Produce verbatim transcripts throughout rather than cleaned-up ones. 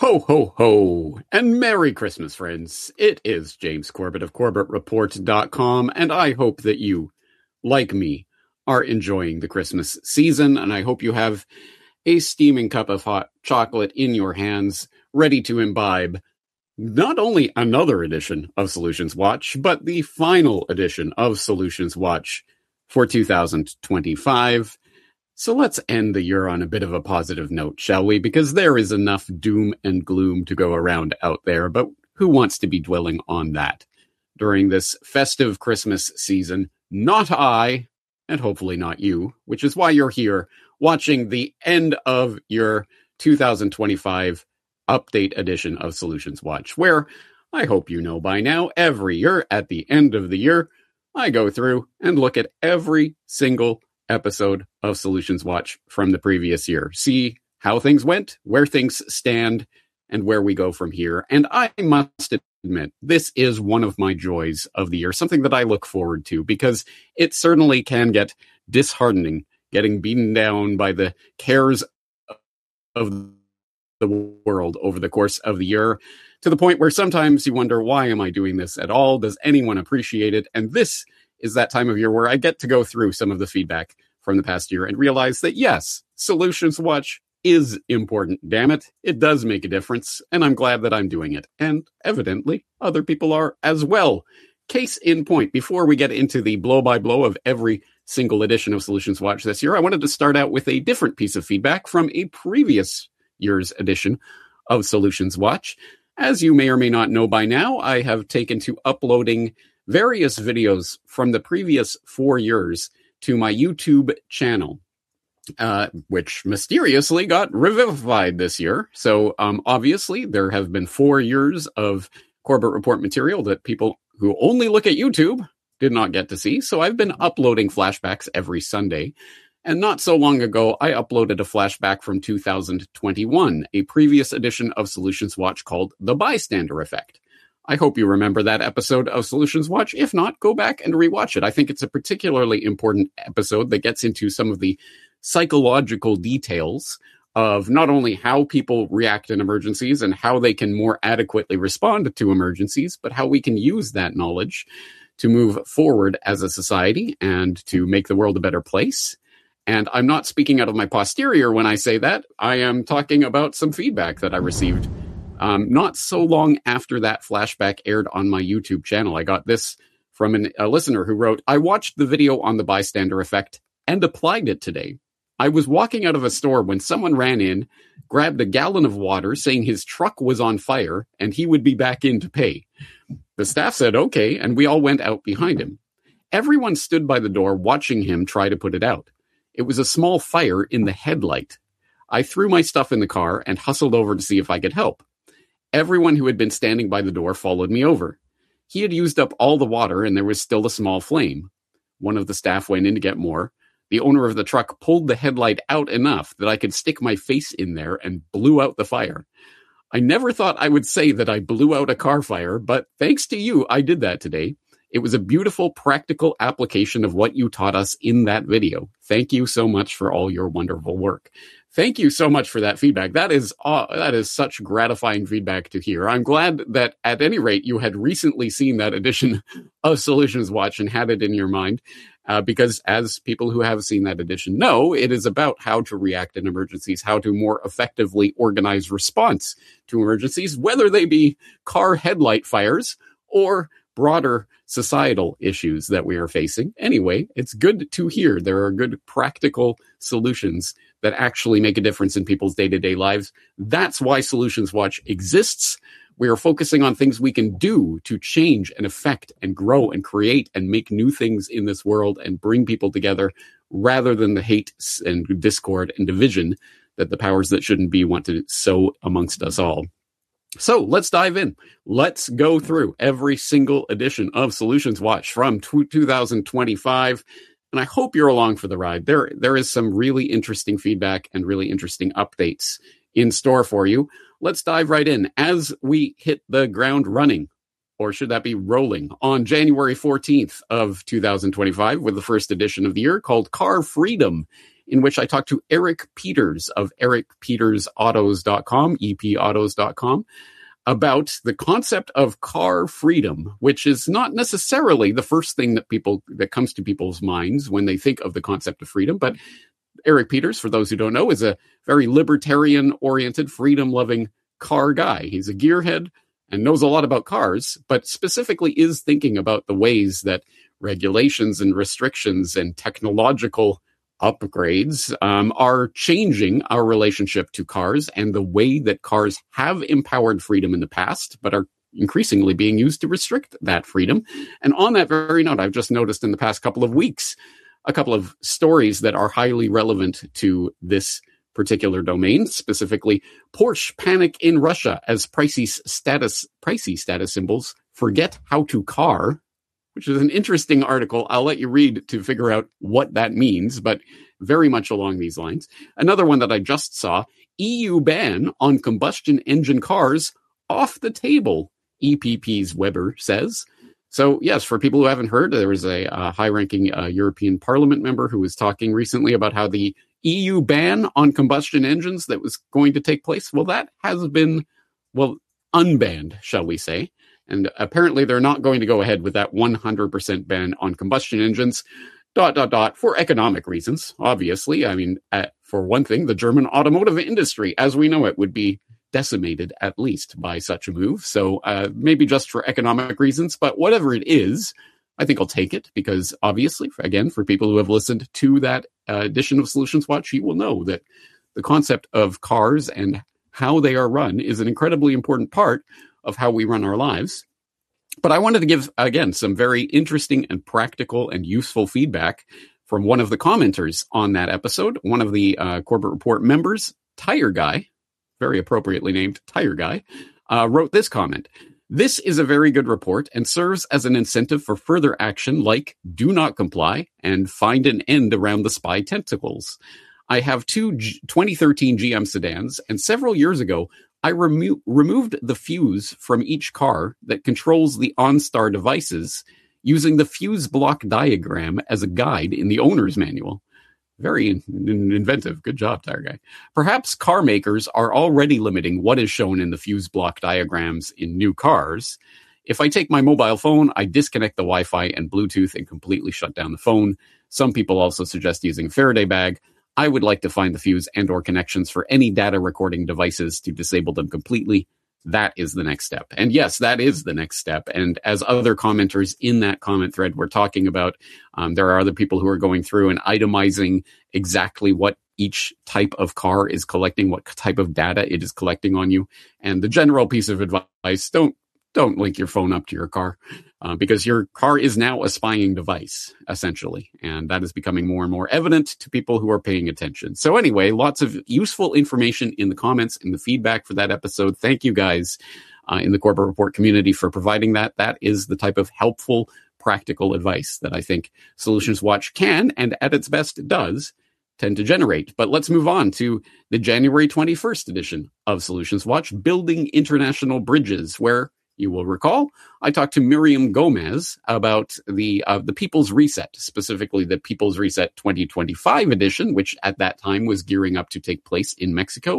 Ho, ho, ho, and Merry Christmas, friends. It is James Corbett of Corbett Report dot com, and I hope that you, like me, are enjoying the Christmas season, and I hope you have a steaming cup of hot chocolate in your hands, ready to imbibe not only another edition of Solutions Watch, but the final edition of Solutions Watch for two thousand twenty-five. So let's end the year on a bit of a positive note, shall we? Because there is enough doom and gloom to go around out there, but who wants to be dwelling on that during this festive Christmas season? Not I, and hopefully not you, which is why you're here watching the end of your two thousand twenty-five update edition of Solutions Watch, where I hope you know by now, every year at the end of the year, I go through and look at every single episode of Solutions Watch from the previous year. See how things went, where things stand, and where we go from here. And I must admit, this is one of my joys of the year, something that I look forward to, because it certainly can get disheartening, getting beaten down by the cares of the world over the course of the year, to the point where sometimes you wonder, why am I doing this at all? Does anyone appreciate it? And this is that time of year where I get to go through some of the feedback from the past year and realize that, yes, Solutions Watch is important. Damn it, it does make a difference, and I'm glad that I'm doing it. And evidently, other people are as well. Case in point, before we get into the blow-by-blow of every single edition of Solutions Watch this year, I wanted to start out with a different piece of feedback from a previous year's edition of Solutions Watch. As you may or may not know by now, I have taken to uploading various videos from the previous four years to my YouTube channel, uh, which mysteriously got revivified this year. So um, obviously there have been four years of Corbett Report material that people who only look at YouTube did not get to see. So I've been uploading flashbacks every Sunday. And not so long ago, I uploaded a flashback from two thousand twenty-one, a previous edition of Solutions Watch called The Bystander Effect. I hope you remember that episode of Solutions Watch. If not, go back and rewatch it. I think it's a particularly important episode that gets into some of the psychological details of not only how people react in emergencies and how they can more adequately respond to emergencies, but how we can use that knowledge to move forward as a society and to make the world a better place. And I'm not speaking out of my posterior when I say that. I am talking about some feedback that I received Um, not so long after that flashback aired on my YouTube channel. I got this from an, a listener who wrote, I watched the video on the bystander effect and applied it today. I was walking out of a store when someone ran in, grabbed a gallon of water saying his truck was on fire and he would be back in to pay. The staff said, okay, and we all went out behind him. Everyone stood by the door watching him try to put it out. It was a small fire in the headlight. I threw my stuff in the car and hustled over to see if I could help. Everyone who had been standing by the door followed me over. He had used up all the water and there was still a small flame. One of the staff went in to get more. The owner of the truck pulled the headlight out enough that I could stick my face in there and blew out the fire. I never thought I would say that I blew out a car fire, but thanks to you, I did that today. It was a beautiful, practical application of what you taught us in that video. Thank you so much for all your wonderful work. Thank you so much for that feedback. That is uh, that is such gratifying feedback to hear. I'm glad that at any rate you had recently seen that edition of Solutions Watch and had it in your mind, uh, because as people who have seen that edition know, it is about how to react in emergencies, how to more effectively organize response to emergencies, whether they be car headlight fires or broader societal issues that we are facing. Anyway, it's good to hear there are good practical solutions that actually make a difference in people's day-to-day lives. That's why Solutions Watch exists. We are focusing on things we can do to change and affect and grow and create and make new things in this world and bring people together rather than the hate and discord and division that the powers that shouldn't be want to sow amongst us all. So let's dive in. Let's go through every single edition of Solutions Watch from two thousand twenty-five. And I hope you're along for the ride. There, there is some really interesting feedback and really interesting updates in store for you. Let's dive right in as we hit the ground running, or should that be rolling, on January fourteenth of two thousand twenty-five with the first edition of the year called Car Freedom, in which I talked to Eric Peters of eric peters autos dot com, e p autos dot com, about the concept of car freedom, which is not necessarily the first thing that people that comes to people's minds when they think of the concept of freedom. But Eric Peters, for those who don't know, is a very libertarian-oriented, freedom-loving car guy. He's a gearhead and knows a lot about cars, but specifically is thinking about the ways that regulations and restrictions and technological upgrades um, are changing our relationship to cars and the way that cars have empowered freedom in the past, but are increasingly being used to restrict that freedom. And on that very note, I've just noticed in the past couple of weeks, a couple of stories that are highly relevant to this particular domain, specifically Porsche panic in Russia as pricey status, pricey status symbols forget how to car, which is an interesting article. I'll let you read to figure out what that means, but very much along these lines. Another one that I just saw, E U ban on combustion engine cars off the table, E P P's Weber says. So, yes, for people who haven't heard, there was a uh, high-ranking uh, European Parliament member who was talking recently about how the E U ban on combustion engines that was going to take place, well, that has been, well, unbanned, shall we say. And apparently they're not going to go ahead with that one hundred percent ban on combustion engines, dot, dot, dot, for economic reasons, obviously. I mean, uh, for one thing, the German automotive industry, as we know it, would be decimated at least by such a move. So uh, maybe just for economic reasons, but whatever it is, I think I'll take it because obviously, again, for people who have listened to that uh, edition of Solutions Watch, you will know that the concept of cars and how they are run is an incredibly important part of how we run our lives. But I wanted to give, again, some very interesting and practical and useful feedback from one of the commenters on that episode, one of the uh, Corbett Report members, Tire Guy, very appropriately named Tire Guy, uh, wrote this comment. This is a very good report and serves as an incentive for further action like do not comply and find an end around the spy tentacles. I have two G- twenty thirteen G M sedans, and several years ago, I remo- removed the fuse from each car that controls the OnStar devices using the fuse block diagram as a guide in the owner's manual. Very in- inventive. Good job, Tire Guy. Perhaps car makers are already limiting what is shown in the fuse block diagrams in new cars. If I take my mobile phone, I disconnect the Wi-Fi and Bluetooth and completely shut down the phone. Some people also suggest using a Faraday bag. I would like to find the fuse and or connections for any data recording devices to disable them completely. That is the next step. And yes, that is the next step. And as other commenters in that comment thread were talking about, um, there are other people who are going through and itemizing exactly what each type of car is collecting, what type of data it is collecting on you. And the general piece of advice, don't don't link your phone up to your car uh, because your car is now a spying device, essentially. And that is becoming more and more evident to people who are paying attention. So anyway, lots of useful information in the comments and the feedback for that episode. Thank you guys uh, in the Corbett Report community for providing that. That is the type of helpful, practical advice that I think Solutions Watch can, and at its best does, tend to generate. But let's move on to the January twenty-first edition of Solutions Watch, Building International Bridges, where you will recall, I talked to Miriam Gomez about the uh, the People's Reset, specifically the People's Reset twenty twenty-five edition, which at that time was gearing up to take place in Mexico.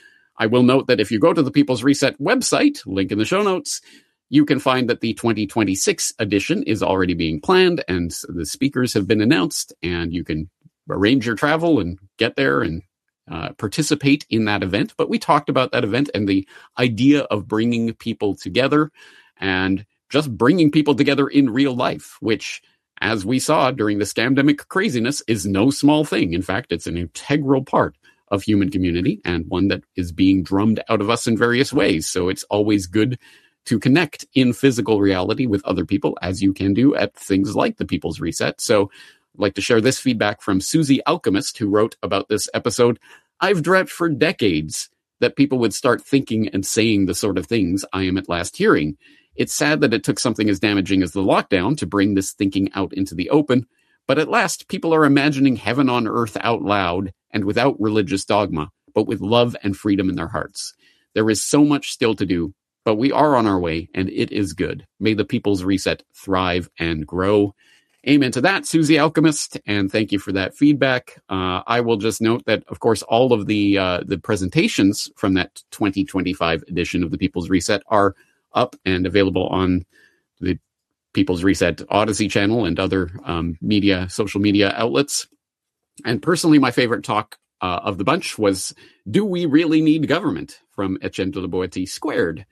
I will note that if you go to the People's Reset website, link in the show notes, you can find that the twenty twenty-six edition is already being planned and the speakers have been announced, and you can arrange your travel and get there and Uh, participate in that event. But we talked about that event and the idea of bringing people together and just bringing people together in real life, which, as we saw during the scamdemic craziness, is no small thing. In fact, it's an integral part of human community and one that is being drummed out of us in various ways. So it's always good to connect in physical reality with other people, as you can do at things like the People's Reset. So I'd like to share this feedback from Susie Alchemist, who wrote about this episode. I've dreamt for decades that people would start thinking and saying the sort of things I am at last hearing. It's sad that it took something as damaging as the lockdown to bring this thinking out into the open, but at last people are imagining heaven on earth out loud and without religious dogma, but with love and freedom in their hearts. There is so much still to do, but we are on our way, and it is good. May the People's Reset thrive and grow. Amen to that, Susie Alchemist, and thank you for that feedback. Uh, I will just note that, of course, all of the uh, the presentations from that twenty twenty-five edition of the People's Reset are up and available on the People's Reset Odyssey channel and other um, media, social media outlets. And personally, my favorite talk uh, of the bunch was "Do We Really Need Government?" from Etienne de la Boétie Squared,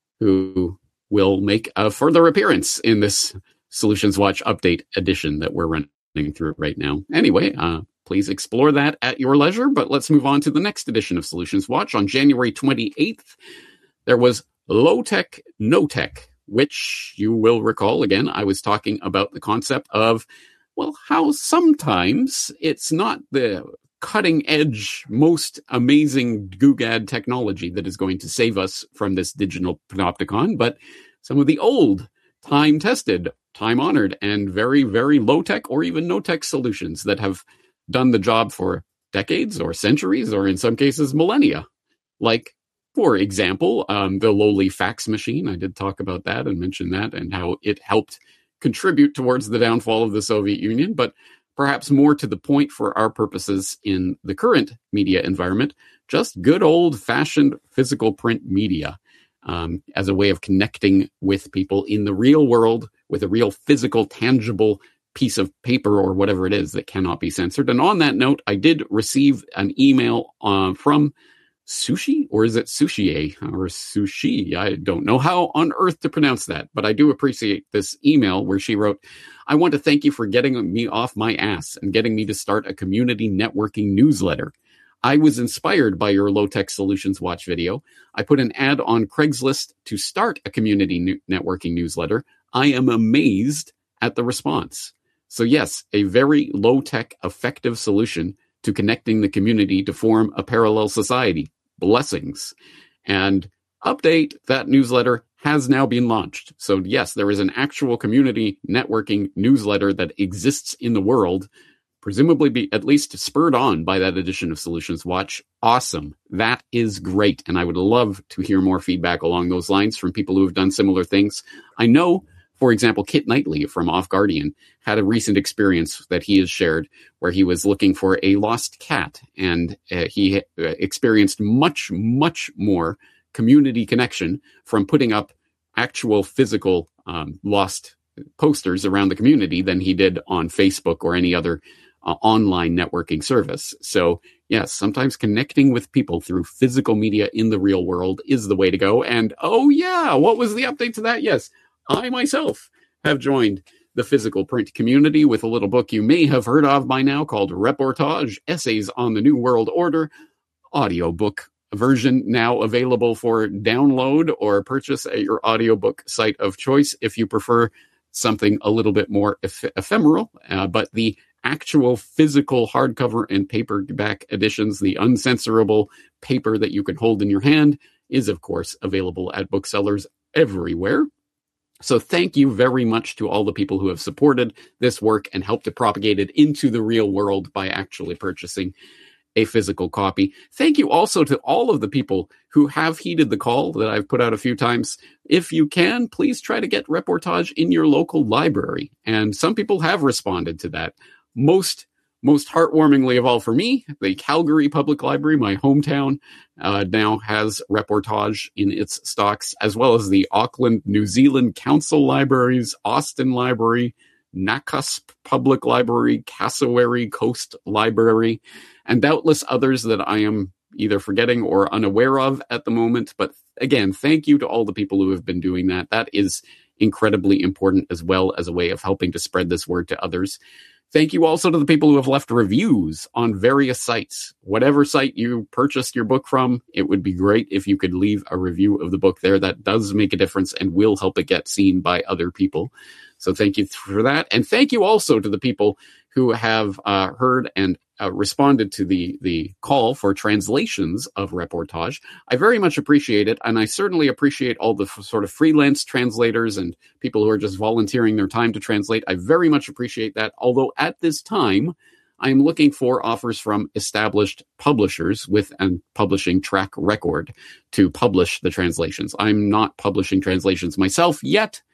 who will make a further appearance in this Solutions Watch Update edition that we're running through right now. Anyway, uh, please explore that at your leisure, but let's move on to the next edition of Solutions Watch. On January twenty-eighth, there was Low Tech, No Tech, which you will recall, again, I was talking about the concept of, well, how sometimes it's not the cutting edge, most amazing Googad technology that is going to save us from this digital panopticon, but some of the old, time-tested, time-honored, and very, very low-tech or even no-tech solutions that have done the job for decades or centuries or in some cases millennia. Like, for example, um, the lowly fax machine. I did talk about that and mention that and how it helped contribute towards the downfall of the Soviet Union, but perhaps more to the point for our purposes in the current media environment, just good old-fashioned physical print media. Um, as a way of connecting with people in the real world with a real physical, tangible piece of paper or whatever it is that cannot be censored. And on that note, I did receive an email uh, from Sushi, or is it Sushi or Sushi? I don't know how on earth to pronounce that, but I do appreciate this email where she wrote, "I want to thank you for getting me off my ass and getting me to start a community networking newsletter. I was inspired by your low-tech solutions watch video. I put an ad on Craigslist to start a community new- networking newsletter. I am amazed at the response." So yes, a very low-tech, effective solution to connecting the community to form a parallel society. Blessings. And update, that newsletter has now been launched. So yes, there is an actual community networking newsletter that exists in the world, presumably be at least spurred on by that edition of Solutions Watch. Awesome. That is great. And I would love to hear more feedback along those lines from people who have done similar things. I know, for example, Kit Knightley from Off Guardian had a recent experience that he has shared where he was looking for a lost cat. And uh, he uh, experienced much, much more community connection from putting up actual physical um, lost posters around the community than he did on Facebook or any other Uh, online networking service. So yes, sometimes connecting with people through physical media in the real world is the way to go. And oh yeah, what was the update to that? Yes, I myself have joined the physical print community with a little book you may have heard of by now called Reportage, Essays on the New World Order, audiobook version now available for download or purchase at your audiobook site of choice if you prefer something a little bit more eph- ephemeral. Uh, but the actual physical hardcover and paperback editions, the uncensorable paper that you can hold in your hand, is of course available at booksellers everywhere. So thank you very much to all the people who have supported this work and helped to propagate it into the real world by actually purchasing a physical copy. Thank you also to all of the people who have heeded the call that I've put out a few times. If you can, please try to get Reportage in your local library. And some people have responded to that. Most most heartwarmingly of all for me, the Calgary Public Library, my hometown, uh, now has Reportage in its stocks, as well as the Auckland, New Zealand Council Libraries, Austin Library, Nakusp Public Library, Cassowary Coast Library, and doubtless others that I am either forgetting or unaware of at the moment. But again, thank you to all the people who have been doing that. That is incredibly important as well as a way of helping to spread this word to others. Thank you also to the people who have left reviews on various sites. Whatever site you purchased your book from, it would be great if you could leave a review of the book there. That does make a difference and will help it get seen by other people. So thank you for that. And thank you also to the people who have uh, heard and uh, responded to the, the call for translations of Reportage. I very much appreciate it. And I certainly appreciate all the f- sort of freelance translators and people who are just volunteering their time to translate. I very much appreciate that. Although at this time, I'm looking for offers from established publishers with a publishing track record to publish the translations. I'm not publishing translations myself yet,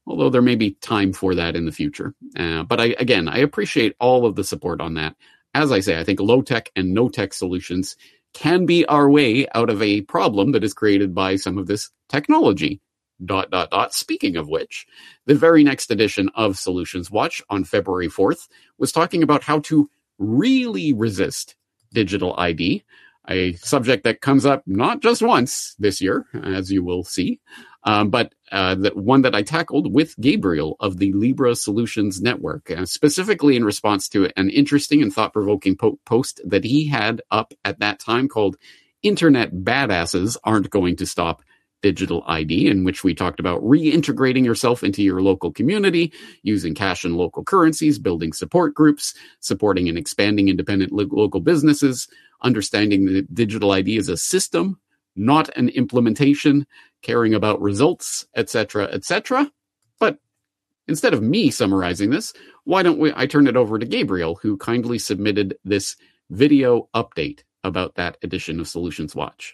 although there may be time for that in the future. Uh, but I, again, I appreciate all of the support on that. As I say, I think low-tech and no-tech solutions can be our way out of a problem that is created by some of this technology. Dot, dot, dot. Speaking of which, the very next edition of Solutions Watch on February fourth was talking about how to really resist digital I D, a subject that comes up not just once this year, as you will see, um, but uh, the one that I tackled with Gabriel of the Libra Solutions Network, uh, specifically in response to an interesting and thought-provoking po- post that he had up at that time called Internet Badasses Aren't Going to Stop Digital I D, in which we talked about reintegrating yourself into your local community, using cash and local currencies, building support groups, supporting and expanding independent lo- local businesses, understanding that digital I D is a system, not an implementation, caring about results, et cetera, et cetera. But instead of me summarizing this, why don't we? I turn it over to Gabriel, who kindly submitted this video update about that edition of Solutions Watch.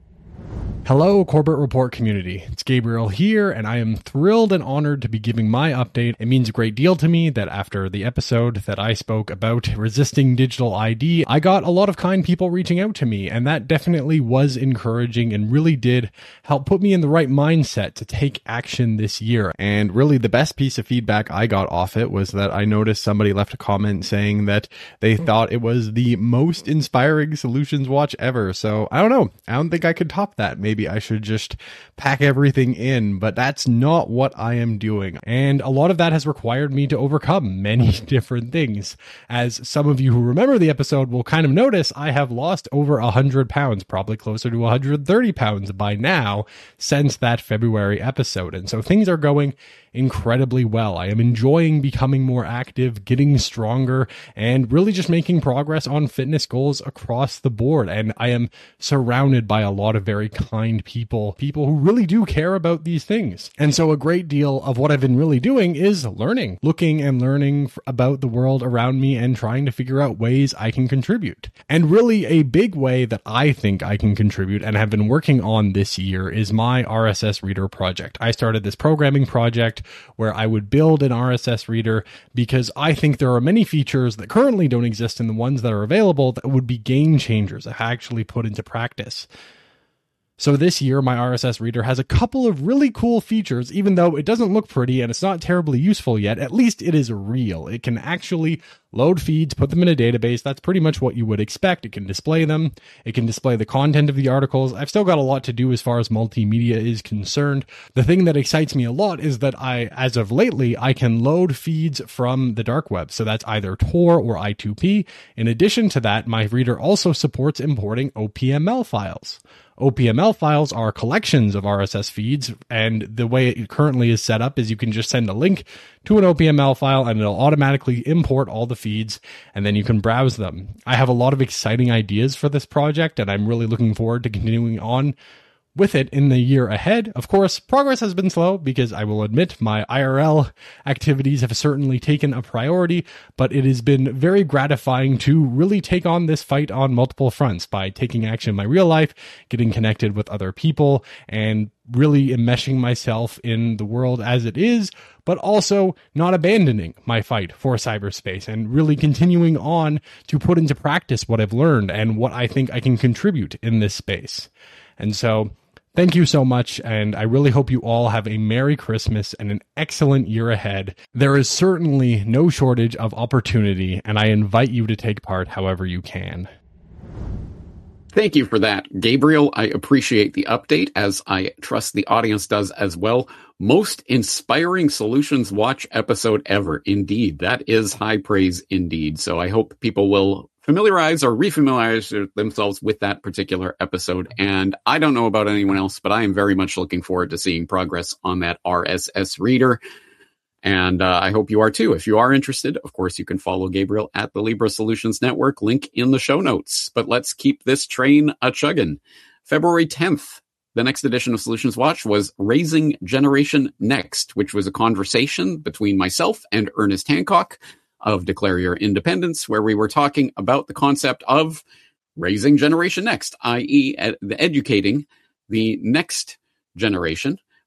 Hello, Corbett Report community. It's Gabriel here, and I am thrilled and honored to be giving my update. It means a great deal to me that after the episode that I spoke about resisting digital I D, I got a lot of kind people reaching out to me, and that definitely was encouraging and really did help put me in the right mindset to take action this year. And really the best piece of feedback I got off it was that I noticed somebody left a comment saying that they thought it was the most inspiring Solutions Watch ever. So I don't know. I don't think I could top that. Maybe Maybe I should just pack everything in, but that's not what I am doing. And a lot of that has required me to overcome many different things. As some of you who remember the episode will kind of notice, I have lost over one hundred pounds, probably closer to one hundred thirty pounds by now since that February episode. And so things are going incredibly well. I am enjoying becoming more active, getting stronger, and really just making progress on fitness goals across the board. And I am surrounded by a lot of very kind people, people who really do care about these things. And so a great deal of what I've been really doing is learning, looking and learning about the world around me and trying to figure out ways I can contribute. And really a big way that I think I can contribute and have been working on this year is my R S S Reader project. I started this programming project where I would build an R S S reader because I think there are many features that currently don't exist in the ones that are available that would be game changers if actually put into practice. So this year, my R S S reader has a couple of really cool features, even though it doesn't look pretty and it's not terribly useful yet. At least it is real. It can actually load feeds, put them in a database. That's pretty much what you would expect. It can display them. It can display the content of the articles. I've still got a lot to do as far as multimedia is concerned. The thing that excites me a lot is that I, as of lately, I can load feeds from the dark web. So that's either Tor or I two P. In addition to that, my reader also supports importing O P M L files. O P M L files are collections of R S S feeds, and the way it currently is set up is you can just send a link to an O P M L file and it'll automatically import all the feeds, and then you can browse them. I have a lot of exciting ideas for this project, and I'm really looking forward to continuing on with it in the year ahead. Of course, progress has been slow because I will admit my I R L activities have certainly taken a priority, but it has been very gratifying to really take on this fight on multiple fronts by taking action in my real life, getting connected with other people, and really enmeshing myself in the world as it is, but also not abandoning my fight for cyberspace and really continuing on to put into practice what I've learned and what I think I can contribute in this space. And so thank you so much, and I really hope you all have a Merry Christmas and an excellent year ahead. There is certainly no shortage of opportunity, and I invite you to take part however you can. Thank you for that, Gabriel. I appreciate the update, as I trust the audience does as well. Most inspiring Solutions Watch episode ever. Indeed, that is high praise indeed. So I hope people will familiarize or refamiliarize themselves with that particular episode. And I don't know about anyone else, but I am very much looking forward to seeing progress on that R S S reader. And uh, I hope you are too. If you are interested, of course, you can follow Gabriel at the Libra Solutions Network, link in the show notes. But let's keep this train a-chuggin'. February tenth, the next edition of Solutions Watch was Raising Generation Next, which was a conversation between myself and Ernest Hancock of Declare Your Independence, where we were talking about the concept of raising Generation Next, that is ed- educating the next generation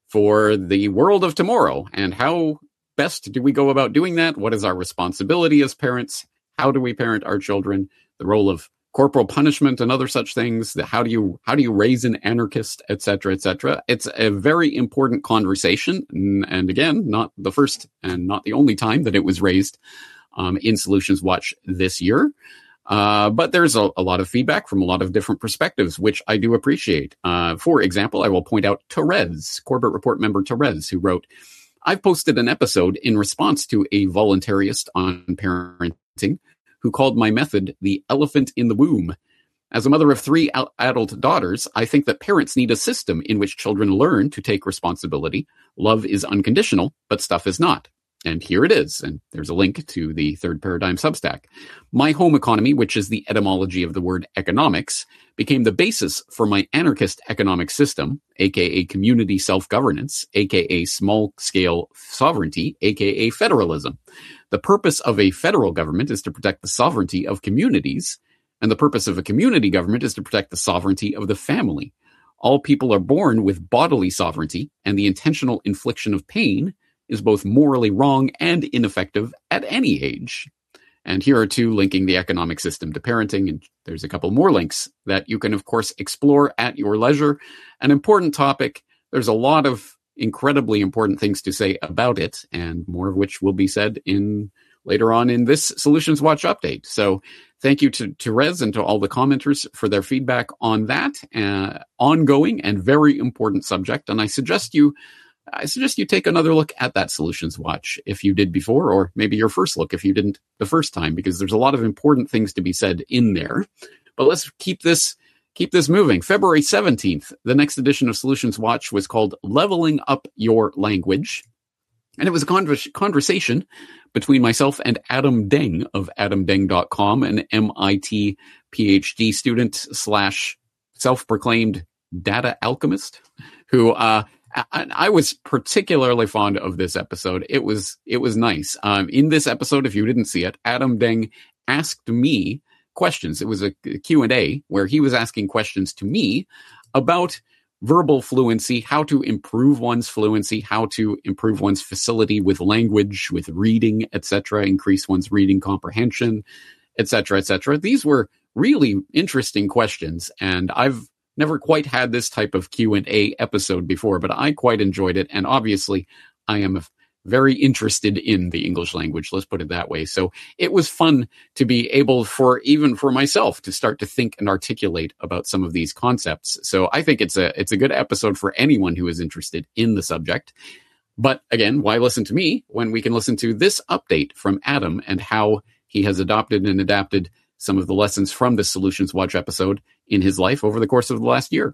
for the world of tomorrow. And how best do we go about doing that? What is our responsibility as parents? How do we parent our children? The role of corporal punishment and other such things. How do you how do you raise an anarchist, et cetera, et cetera? It's a very important conversation, and again, not the first and not the only time that it was raised um, in Solutions Watch this year. Uh, but there's a, a lot of feedback from a lot of different perspectives, which I do appreciate. Uh, for example, I will point out Therese, Corbett Report member Therese, who wrote, "I've posted an episode in response to a voluntarist on parenting who called my method the elephant in the womb. As a mother of three al- adult daughters, I think that parents need a system in which children learn to take responsibility. Love is unconditional, but stuff is not. And here it is." And there's a link to the Third Paradigm Substack. "My home economy, which is the etymology of the word economics, became the basis for my anarchist economic system, aka community self-governance, aka small-scale sovereignty, aka federalism. The purpose of a federal government is to protect the sovereignty of communities, and the purpose of a community government is to protect the sovereignty of the family. All people are born with bodily sovereignty, and the intentional infliction of pain is both morally wrong and ineffective at any age." And here are two linking the economic system to parenting, and there's a couple more links that you can, of course, explore at your leisure. An important topic. There's a lot of incredibly important things to say about it, and more of which will be said in later on in this Solutions Watch update. So thank you to Therese and to all the commenters for their feedback on that uh, ongoing and very important subject. And I suggest you I suggest you take another look at that Solutions Watch if you did before, or maybe your first look if you didn't the first time, because there's a lot of important things to be said in there. But let's keep this keep this moving. February seventeenth, the next edition of Solutions Watch was called Leveling Up Your Language. And it was a convers- conversation between myself and Adam Deng of adam deng dot com, an M I T PhD student slash self-proclaimed data alchemist who uh I, I was particularly fond of this episode. It was it was nice. Um, in this episode, if you didn't see it, Adam Deng asked me questions. It was a Q and A where he was asking questions to me about verbal fluency, how to improve one's fluency, how to improve one's facility with language, with reading, et cetera, increase one's reading comprehension, et cetera, et cetera. These were really interesting questions, and I've never quite had this type of Q and A episode before, but I quite enjoyed it. And obviously, I am very interested in the English language. Let's put it that way. So it was fun to be able for, even for myself, to start to think and articulate about some of these concepts. So I think it's a, it's a good episode for anyone who is interested in the subject. But again, why listen to me when we can listen to this update from Adam and how he has adopted and adapted some of the lessons from this Solutions Watch episode in his life over the course of the last year.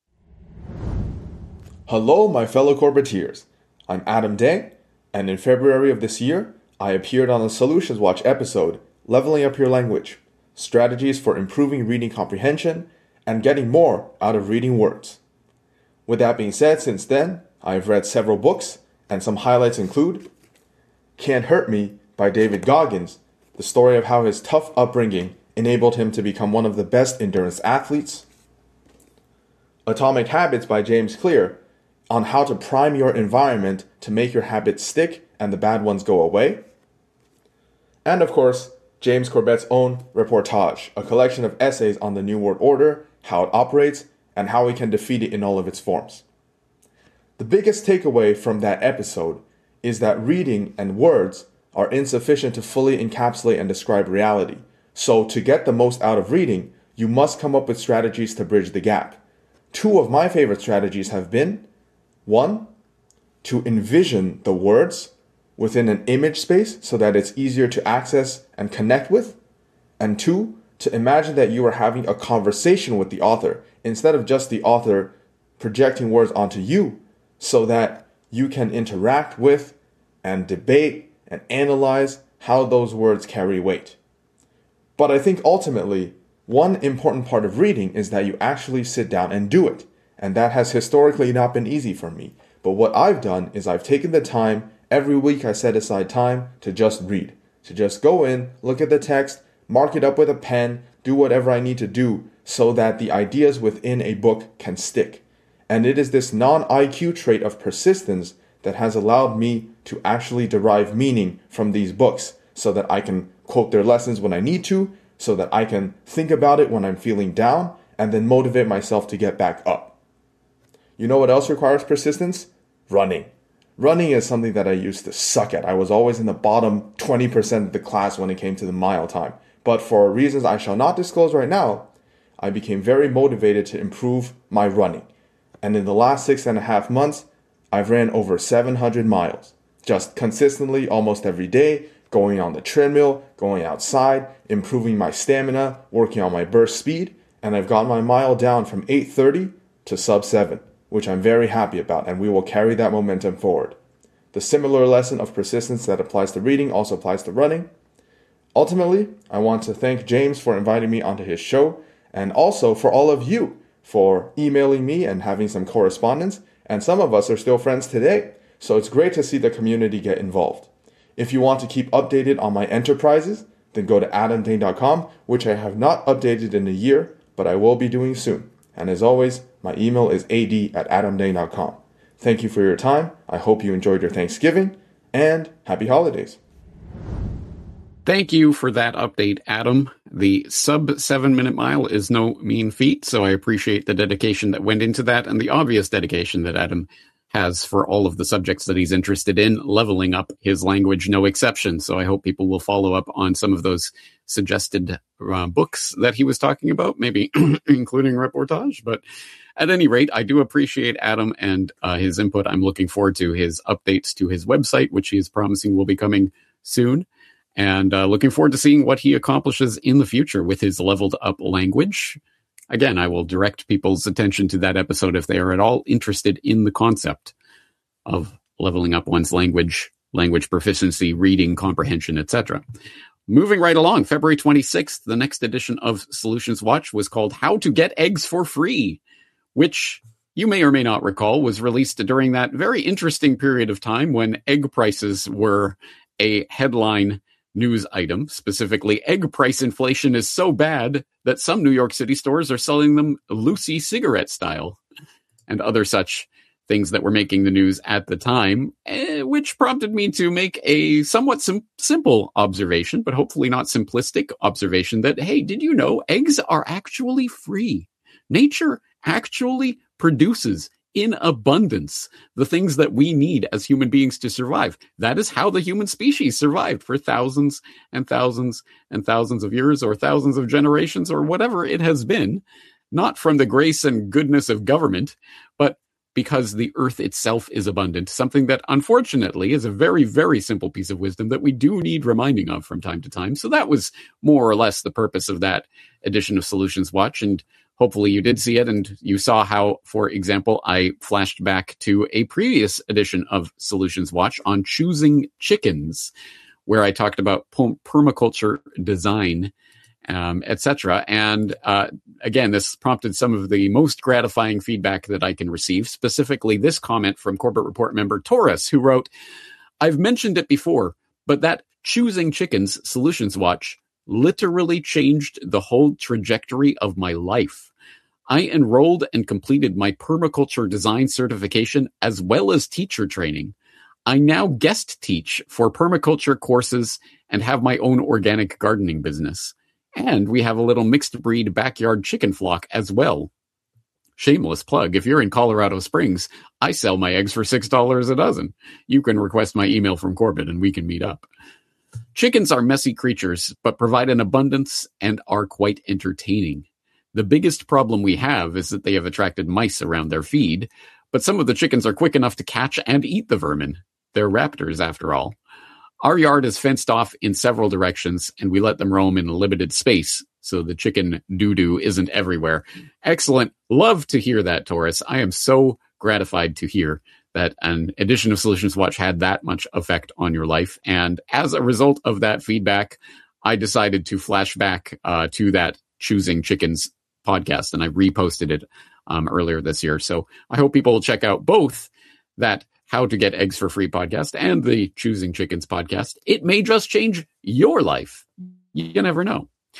Hello, my fellow Corbetteers. I'm Adam Deng, and in February of this year, I appeared on the Solutions Watch episode, Leveling Up Your Language, Strategies for Improving Reading Comprehension and Getting More Out of Reading Words. With that being said, since then, I've read several books, and some highlights include Can't Hurt Me by David Goggins, the story of how his tough upbringing enabled him to become one of the best endurance athletes. Atomic Habits by James Clear, on how to prime your environment to make your habits stick and the bad ones go away. And of course, James Corbett's own Reportage, a collection of essays on the New World Order, how it operates, and how we can defeat it in all of its forms. The biggest takeaway from that episode is that reading and words are insufficient to fully encapsulate and describe reality. So to get the most out of reading, you must come up with strategies to bridge the gap. Two of my favorite strategies have been, one, to envision the words within an image space so that it's easier to access and connect with, and two, to imagine that you are having a conversation with the author instead of just the author projecting words onto you, so that you can interact with and debate and analyze how those words carry weight. But I think ultimately, one important part of reading is that you actually sit down and do it. And that has historically not been easy for me. But what I've done is I've taken the time, every week I set aside time to just read. To just go in, look at the text, mark it up with a pen, do whatever I need to do so that the ideas within a book can stick. And it is this non-I Q trait of persistence that has allowed me to actually derive meaning from these books so that I can quote their lessons when I need to, so that I can think about it when I'm feeling down, and then motivate myself to get back up. You know what else requires persistence? Running. Running is something that I used to suck at. I was always in the bottom twenty percent of the class when it came to the mile time. But for reasons I shall not disclose right now, I became very motivated to improve my running. And in the last six and a half months, I've ran over seven hundred miles. Just consistently, almost every day, going on the treadmill, going outside, improving my stamina, working on my burst speed, and I've got my mile down from eight thirty to sub seven, which I'm very happy about, and we will carry that momentum forward. The similar lesson of persistence that applies to reading also applies to running. Ultimately, I want to thank James for inviting me onto his show, and also for all of you for emailing me and having some correspondence, and some of us are still friends today, so it's great to see the community get involved. If you want to keep updated on my enterprises, then go to adam dane dot com, which I have not updated in a year, but I will be doing soon. And as always, my email is ad at adam dane dot com. Thank you for your time. I hope you enjoyed your Thanksgiving, and happy holidays. Thank you for that update, Adam. The sub seven minute mile is no mean feat, so I appreciate the dedication that went into that and the obvious dedication that Adam has for all of the subjects that he's interested in, leveling up his language, no exception. So I hope people will follow up on some of those suggested uh, books that he was talking about, maybe including reportage. But at any rate, I do appreciate Adam and uh, his input. I'm looking forward to his updates to his website, which he is promising will be coming soon. And uh, looking forward to seeing what he accomplishes in the future with his leveled up language. Again, I will direct people's attention to that episode if they are at all interested in the concept of leveling up one's language, language proficiency, reading, comprehension, et cetera. Moving right along, February twenty-sixth, the next edition of Solutions Watch was called How to Get Eggs for Free, which you may or may not recall was released during that very interesting period of time when egg prices were a headline news item. Specifically, egg price inflation is so bad that some New York City stores are selling them Lucy cigarette style and other such things that were making the news at the time, eh, which prompted me to make a somewhat sim- simple observation, but hopefully not simplistic observation that, hey, did you know eggs are actually free? Nature actually produces in abundance the things that we need as human beings to survive. That is how the human species survived for thousands and thousands and thousands of years or thousands of generations or whatever it has been, not from the grace and goodness of government, but because the earth itself is abundant, something that unfortunately is a very, very simple piece of wisdom that we do need reminding of from time to time. So that was more or less the purpose of that edition of Solutions Watch. And hopefully you did see it and you saw how, for example, I flashed back to a previous edition of Solutions Watch on choosing chickens, where I talked about permaculture design, um, et cetera. And uh, again, this prompted some of the most gratifying feedback that I can receive, specifically this comment from Corbett Report member Taurus, who wrote, "I've mentioned it before, but that choosing chickens Solutions Watch literally changed the whole trajectory of my life. I enrolled and completed my permaculture design certification as well as teacher training. I now guest teach for permaculture courses and have my own organic gardening business. And we have a little mixed breed backyard chicken flock as well. Shameless plug. If you're in Colorado Springs, I sell my eggs for six dollars a dozen. You can request my email from Corbett and we can meet up. Chickens are messy creatures, but provide an abundance and are quite entertaining. The biggest problem we have is that they have attracted mice around their feed, but some of the chickens are quick enough to catch and eat the vermin. They're raptors, after all. Our yard is fenced off in several directions, and we let them roam in a limited space, so the chicken doo-doo isn't everywhere." Excellent. Love to hear that, Taurus. I am so gratified to hear that an edition of Solutions Watch had that much effect on your life. And as a result of that feedback, I decided to flash back uh, to that Choosing Chickens podcast, and I reposted it um, earlier this year. So I hope people will check out both that How to Get Eggs for Free podcast and the Choosing Chickens podcast. It may just change your life. You never know.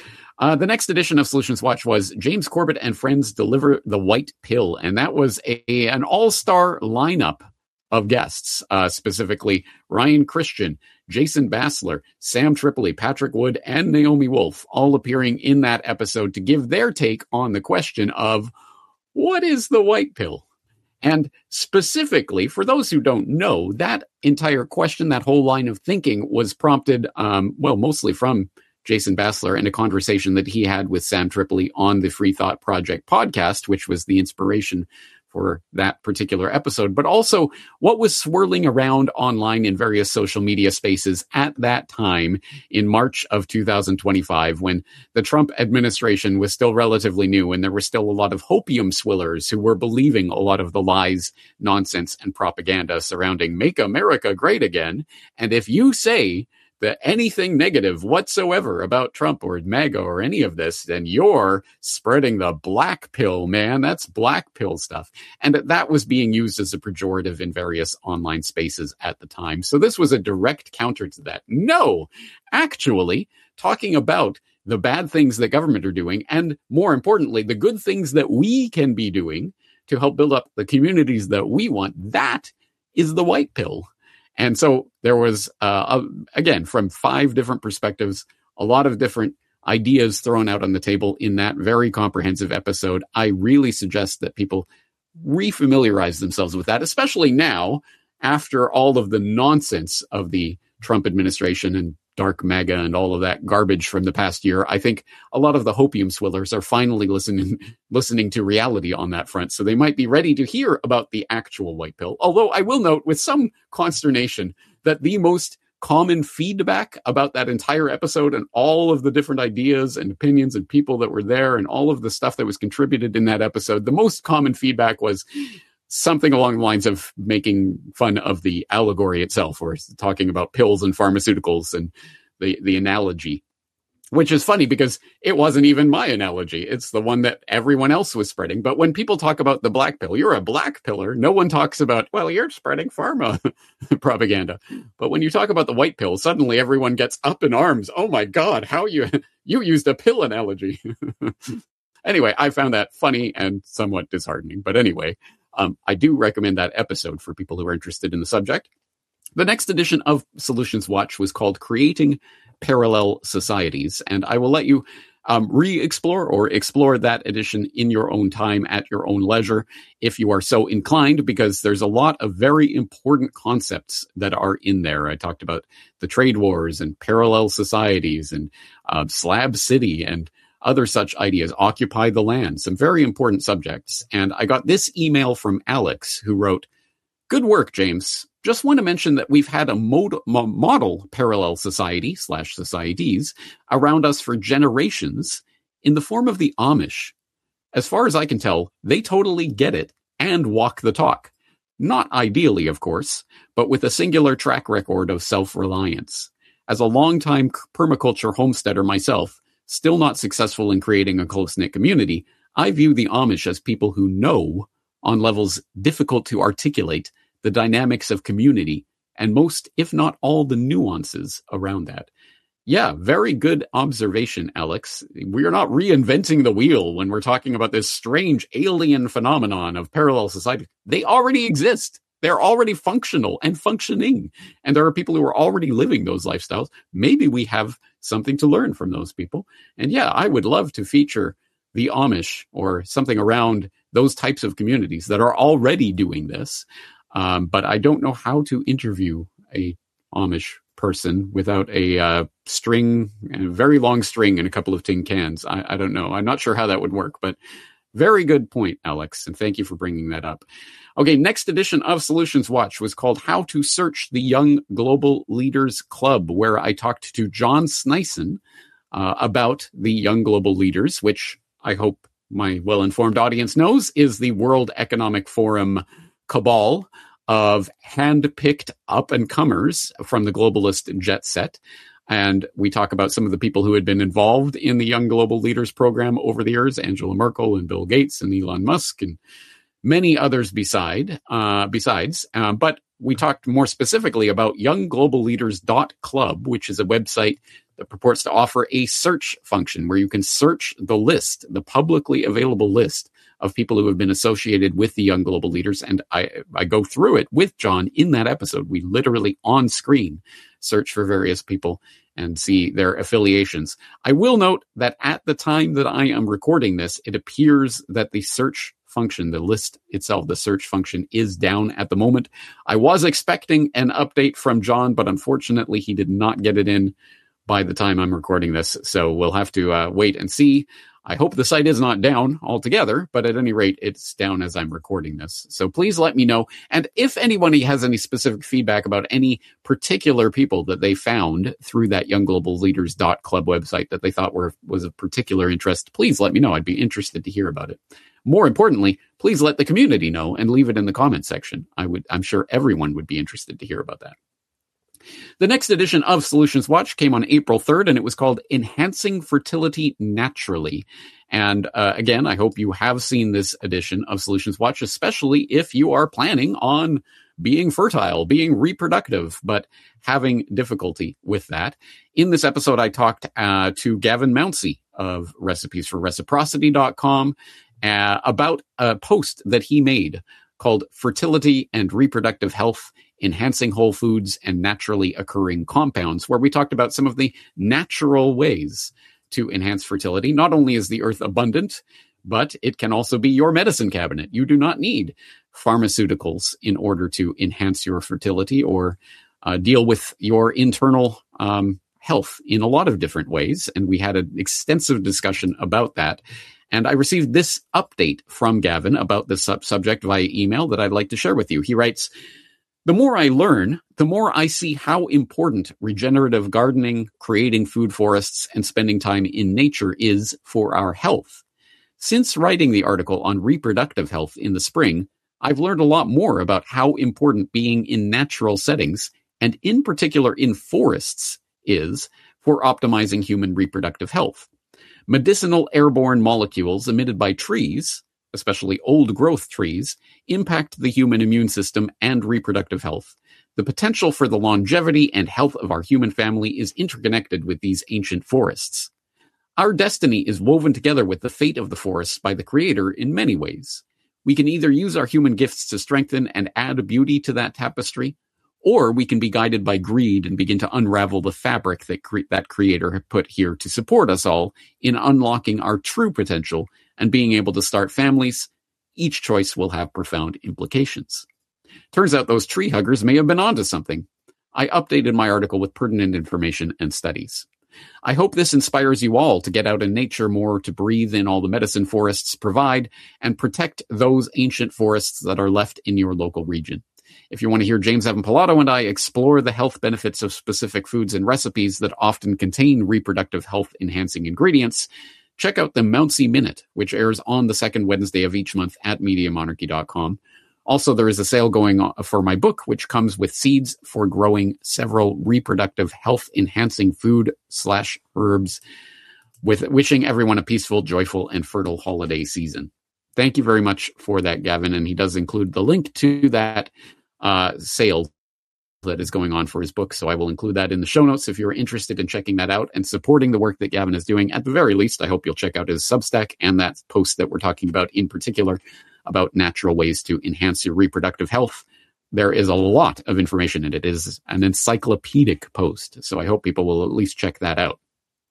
Uh, the next edition of Solutions Watch was James Corbett and Friends Deliver the White Pill. And that was a, a an all-star lineup of guests, uh, specifically Ryan Christian, Jason Bassler, Sam Tripoli, Patrick Wood, and Naomi Wolf, all appearing in that episode to give their take on the question of what is the white pill? And specifically, for those who don't know, that entire question, that whole line of thinking was prompted, um, well, mostly from Jason Bassler and a conversation that he had with Sam Tripoli on the Free Thought Project podcast, which was the inspiration for that particular episode, but also what was swirling around online in various social media spaces at that time in March of two thousand twenty-five, when the Trump administration was still relatively new and there were still a lot of hopium swillers who were believing a lot of the lies, nonsense, and propaganda surrounding Make America Great Again. And if you say that anything negative whatsoever about Trump or MAGA or any of this, then you're spreading the black pill, man. That's black pill stuff. And that was being used as a pejorative in various online spaces at the time. So this was a direct counter to that. No, actually, talking about the bad things that government are doing, and more importantly, the good things that we can be doing to help build up the communities that we want, that is the white pill. And so there was, uh, a, again, from five different perspectives, a lot of different ideas thrown out on the table in that very comprehensive episode. I really suggest that people refamiliarize themselves with that, especially now after all of the nonsense of the Trump administration and dark MAGA and all of that garbage from the past year. I think a lot of the hopium swillers are finally listening listening to reality on that front. So they might be ready to hear about the actual white pill. Although I will note with some consternation that the most common feedback about that entire episode and all of the different ideas and opinions and people that were there and all of the stuff that was contributed in that episode, the most common feedback was something along the lines of making fun of the allegory itself, or talking about pills and pharmaceuticals and the, the analogy, which is funny because it wasn't even my analogy. It's the one that everyone else was spreading. But when people talk about the black pill, you're a black pillar. No one talks about, well, you're spreading pharma propaganda. But when you talk about the white pill, suddenly everyone gets up in arms. Oh my God, how you, you used a pill analogy. Anyway, I found that funny and somewhat disheartening. But anyway, Um, I do recommend that episode for people who are interested in the subject. The next edition of Solutions Watch was called Creating Parallel Societies, and I will let you um, re-explore or explore that edition in your own time at your own leisure if you are so inclined, because there's a lot of very important concepts that are in there. I talked about the trade wars and parallel societies and uh, Slab City and other such ideas, occupy the land, some very important subjects. And I got this email from Alex, who wrote, "Good work, James. Just want to mention that we've had a mod- model parallel society slash societies around us for generations in the form of the Amish. As far as I can tell, they totally get it and walk the talk. Not ideally, of course, but with a singular track record of self-reliance. As a longtime permaculture homesteader myself, still not successful in creating a close-knit community, I view the Amish as people who know, on levels difficult to articulate, the dynamics of community, and most, if not all, the nuances around that." Yeah, very good observation, Alex. We are not reinventing the wheel when we're talking about this strange alien phenomenon of parallel society. They already exist. They're already functional and functioning. And there are people who are already living those lifestyles. Maybe we have something to learn from those people. And yeah, I would love to feature the Amish or something around those types of communities that are already doing this. Um, but I don't know how to interview a Amish person without a uh, string, a very long string and a couple of tin cans. I, I don't know. I'm not sure how that would work, but very good point, Alex. And thank you for bringing that up. Okay, next edition of Solutions Watch was called How to Search the Young Global Leaders Club, where I talked to John Sneisen uh, about the Young Global Leaders, which I hope my well-informed audience knows is the World Economic Forum cabal of hand-picked up-and-comers from the globalist jet set. And we talk about some of the people who had been involved in the Young Global Leaders program over the years, Angela Merkel and Bill Gates and Elon Musk and many others beside, uh, besides. Uh, but we talked more specifically about young global leaders dot club, which is a website that purports to offer a search function where you can search the list, the publicly available list of people who have been associated with the Young Global Leaders. And I, I go through it with John in that episode. We literally on screen search for various people and see their affiliations. I will note that at the time that I am recording this, it appears that the search function, the list itself, the search function is down at the moment. I was expecting an update from John, but unfortunately he did not get it in by the time I'm recording this. So we'll have to uh, wait and see. I hope the site is not down altogether, but at any rate, it's down as I'm recording this. So please let me know. And if anybody has any specific feedback about any particular people that they found through that young global leaders dot club website that they thought were was of particular interest, please let me know. I'd be interested to hear about it. More importantly, please let the community know and leave it in the comment section. I would, I'm sure everyone would be interested to hear about that. The next edition of Solutions Watch came on April third, and it was called Enhancing Fertility Naturally. And uh, again, I hope you have seen this edition of Solutions Watch, especially if you are planning on being fertile, being reproductive, but having difficulty with that. In this episode, I talked uh, to Gavin Mounsey of recipes for reciprocity dot com uh, about a post that he made called Fertility and Reproductive Health, Enhancing Whole Foods and Naturally Occurring Compounds, where we talked about some of the natural ways to enhance fertility. Not only is the earth abundant, but it can also be your medicine cabinet. You do not need pharmaceuticals in order to enhance your fertility or uh, deal with your internal um, health in a lot of different ways. And we had an extensive discussion about that. And I received this update from Gavin about this sub- subject via email that I'd like to share with you. He writes, "The more I learn, the more I see how important regenerative gardening, creating food forests, and spending time in nature is for our health. Since writing the article on reproductive health in the spring, I've learned a lot more about how important being in natural settings, and in particular in forests, is for optimizing human reproductive health. Medicinal airborne molecules emitted by trees, especially old-growth trees, impact the human immune system and reproductive health. The potential for the longevity and health of our human family is interconnected with these ancient forests. Our destiny is woven together with the fate of the forests by the Creator in many ways. We can either use our human gifts to strengthen and add beauty to that tapestry, or we can be guided by greed and begin to unravel the fabric that cre- that Creator had put here to support us all in unlocking our true potential and being able to start families. Each choice will have profound implications." Turns out those tree huggers may have been onto something. I updated my article with pertinent information and studies. I hope this inspires you all to get out in nature more, to breathe in all the medicine forests provide, and protect those ancient forests that are left in your local region. If you want to hear James Evan Pilato and I explore the health benefits of specific foods and recipes that often contain reproductive health-enhancing ingredients, check out the Mounsey Minute, which airs on the second Wednesday of each month at media monarchy dot com. Also, there is a sale going on for my book, which comes with seeds for growing several reproductive health-enhancing food slash herbs, with wishing everyone a peaceful, joyful, and fertile holiday season. Thank you very much for that, Gavin. And he does include the link to that uh, sale that is going on for his book. So I will include that in the show notes if you're interested in checking that out and supporting the work that Gavin is doing. At the very least, I hope you'll check out his Substack and that post that we're talking about in particular about natural ways to enhance your reproductive health. There is a lot of information in it. It is an encyclopedic post. So I hope people will at least check that out.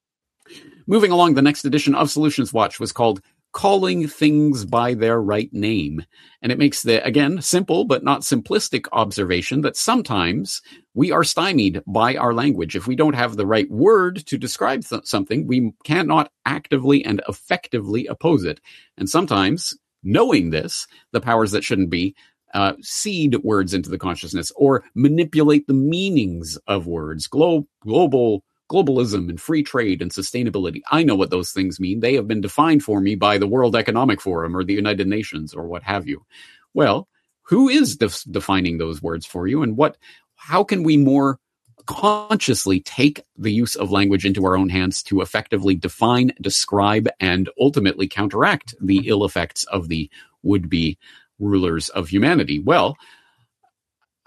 Moving along, the next edition of Solutions Watch was called Calling Things by Their Right Name. And it makes the, again, simple but not simplistic observation that sometimes we are stymied by our language. If we don't have the right word to describe th- something, we cannot actively and effectively oppose it. And sometimes, knowing this, the powers that shouldn't be uh, seed words into the consciousness or manipulate the meanings of words. Glo- global Globalism and free trade and sustainability. I know what those things mean. They have been defined for me by the World Economic Forum or the United Nations or what have you. Well, who is def- defining those words for you, and what? How can we more consciously take the use of language into our own hands to effectively define, describe, and ultimately counteract the ill effects of the would-be rulers of humanity? Well,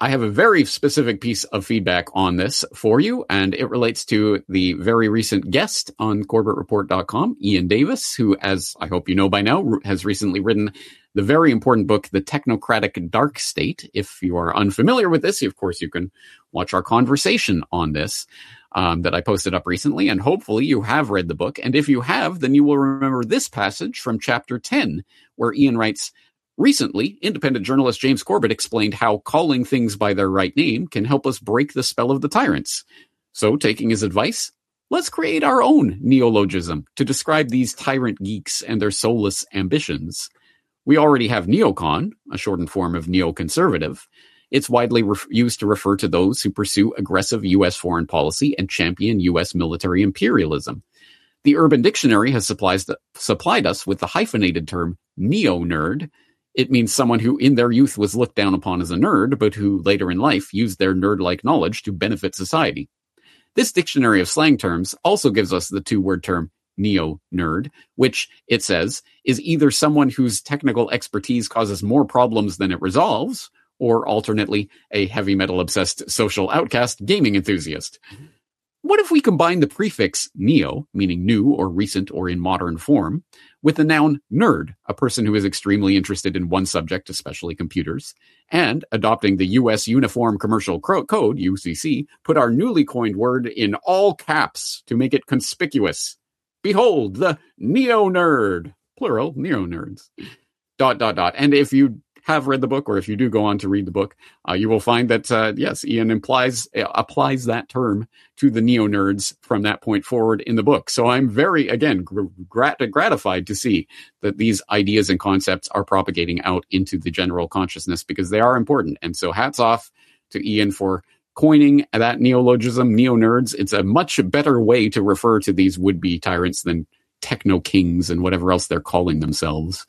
I have a very specific piece of feedback on this for you, and it relates to the very recent guest on Corbett Report dot com, Ian Davis, who, as I hope you know by now, has recently written the very important book, The Technocratic Dark State. If you are unfamiliar with this, of course, you can watch our conversation on this um, that I posted up recently, and hopefully you have read the book. And if you have, then you will remember this passage from chapter ten, where Ian writes, recently, independent journalist James Corbett explained how calling things by their right name can help us break the spell of the tyrants. So, taking his advice, let's create our own neologism to describe these tyrant geeks and their soulless ambitions. We already have neocon, a shortened form of neoconservative. It's widely ref- used to refer to those who pursue aggressive U S foreign policy and champion U S military imperialism. The Urban Dictionary has supplies the, supplied us with the hyphenated term neo-nerd. It means someone who in their youth was looked down upon as a nerd, but who later in life used their nerd-like knowledge to benefit society. This dictionary of slang terms also gives us the two-word term neo-nerd, which, it says, is either someone whose technical expertise causes more problems than it resolves, or alternately, a heavy metal-obsessed social outcast gaming enthusiast. What if we combine the prefix neo, meaning new or recent or in modern form, with the noun nerd, a person who is extremely interested in one subject, especially computers, and, adopting the U S Uniform Commercial Code, U C C, put our newly coined word in all caps to make it conspicuous. Behold, the neo-nerd, plural, neo-nerds, dot, dot, dot. And if you have read the book, or if you do go on to read the book, uh, you will find that, uh, yes, Ian implies, uh, applies that term to the neo-nerds from that point forward in the book. So I'm very, again, grat- gratified to see that these ideas and concepts are propagating out into the general consciousness, because they are important. And so hats off to Ian for coining that neologism, neo-nerds. It's a much better way to refer to these would-be tyrants than techno-kings and whatever else they're calling themselves.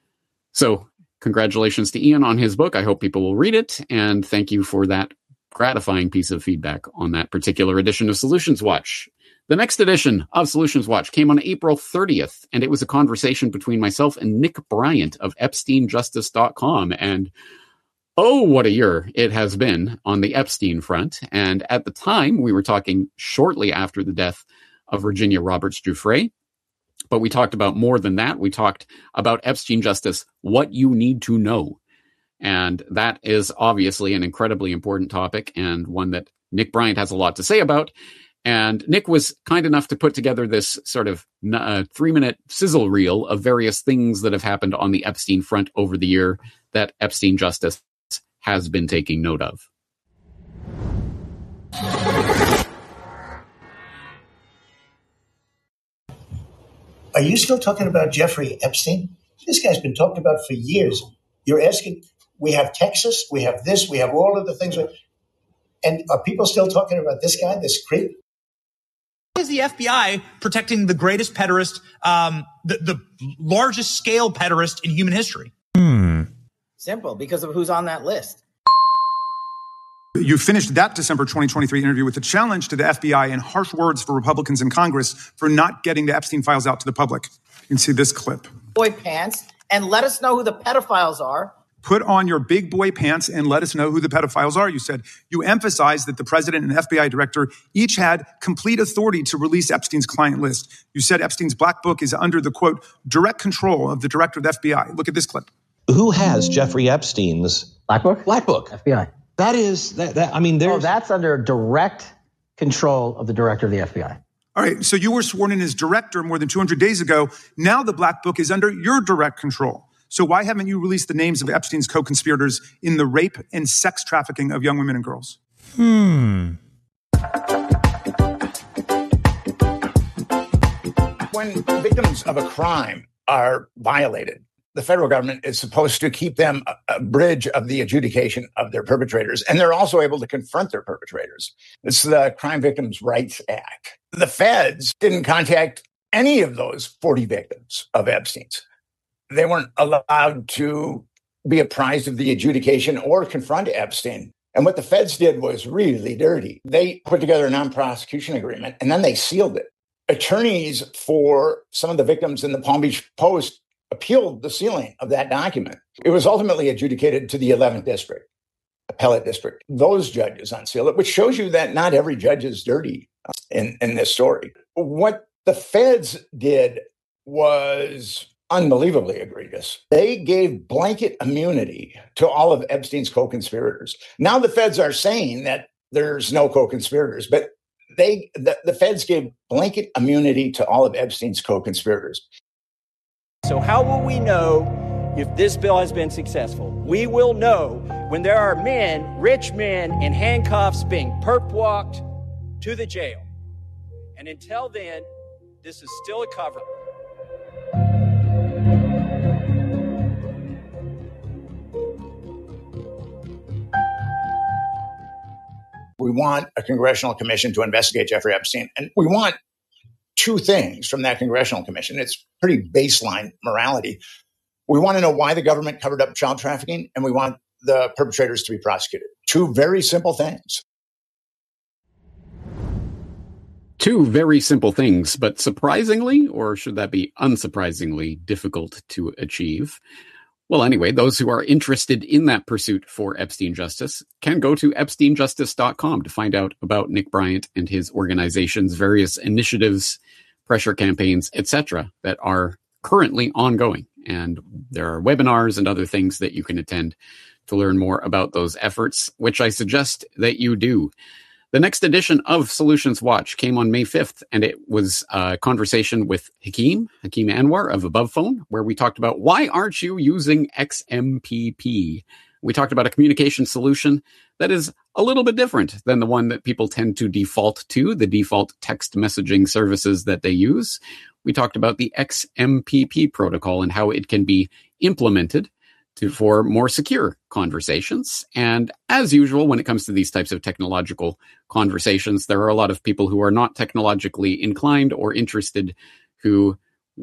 So, congratulations to Ian on his book. I hope people will read it, and thank you for that gratifying piece of feedback on that particular edition of Solutions Watch. The next edition of Solutions Watch came on April thirtieth, and it was a conversation between myself and Nick Bryant of Epstein Justice dot com, and oh, what a year it has been on the Epstein front. And at the time, we were talking shortly after the death of Virginia Roberts Giuffre. But we talked about more than that. We talked about Epstein Justice, what you need to know. And that is obviously an incredibly important topic, and one that Nick Bryant has a lot to say about. And Nick was kind enough to put together this sort of uh, three-minute sizzle reel of various things that have happened on the Epstein front over the year that Epstein Justice has been taking note of. Are you still talking about Jeffrey Epstein? This guy's been talked about for years. You're asking, we have Texas, we have this, we have all of the things. And are people still talking about this guy, this creep? Is the F B I protecting the greatest pederast, um, the, the largest scale pederast in human history? Hmm. Simple, because of who's on that list. You finished that December twenty twenty-three interview with a challenge to the F B I and harsh words for Republicans in Congress for not getting the Epstein files out to the public. You can see this clip. Boy pants, and let us know who the pedophiles are. Put on your big boy pants and let us know who the pedophiles are, you said. You emphasized that the president and F B I director each had complete authority to release Epstein's client list. You said Epstein's black book is under the, quote, direct control of the director of the F B I. Look at this clip. Who has Jeffrey Epstein's black book? Black book. F B I. That is, that, that I mean, there's... Oh, that's under direct control of the director of the F B I. All right, so you were sworn in as director more than two hundred days ago. Now the black book is under your direct control. So why haven't you released the names of Epstein's co-conspirators in the rape and sex trafficking of young women and girls? Hmm. When victims of a crime are violated, the federal government is supposed to keep them a, a bridge of the adjudication of their perpetrators, and they're also able to confront their perpetrators. It's the Crime Victims' Rights Act. The feds didn't contact any of those forty victims of Epstein's. They weren't allowed to be apprised of the adjudication or confront Epstein. And what the feds did was really dirty. They put together a non-prosecution agreement, and then they sealed it. Attorneys for some of the victims in the Palm Beach Post appealed the sealing of that document. It was ultimately adjudicated to the eleventh District. appellate district. Those judges unsealed it, which shows you that not every judge is dirty in, in this story. What the feds did was unbelievably egregious. They gave blanket immunity to all of Epstein's co-conspirators. Now the feds are saying that there's no co-conspirators, but they the, the feds gave blanket immunity to all of Epstein's co-conspirators. So how will we know if this bill has been successful? We will know when there are men, rich men in handcuffs being perp-walked to the jail. And until then, this is still a cover. We want a congressional commission to investigate Jeffrey Epstein. And we want two things from that congressional commission. It's pretty baseline morality. We want to know why the government covered up child trafficking, and we want the perpetrators to be prosecuted. Two very simple things. Two very simple things, but surprisingly, or should that be unsurprisingly, difficult to achieve. Well, anyway, those who are interested in that pursuit for Epstein justice can go to epstein justice dot com to find out about Nick Bryant and his organization's various initiatives, pressure campaigns, et cetera that are currently ongoing. And there are webinars and other things that you can attend to learn more about those efforts, which I suggest that you do. The next edition of Solutions Watch came on May fifth, and it was a conversation with Hakeem, Hakeem Anwar of Above Phone, where we talked about why aren't you using X M P P? We talked about a communication solution that is a little bit different than the one that people tend to default to, the default text messaging services that they use. We talked about the X M P P protocol and how it can be implemented to, for more secure conversations. And as usual, when it comes to these types of technological conversations, there are a lot of people who are not technologically inclined or interested who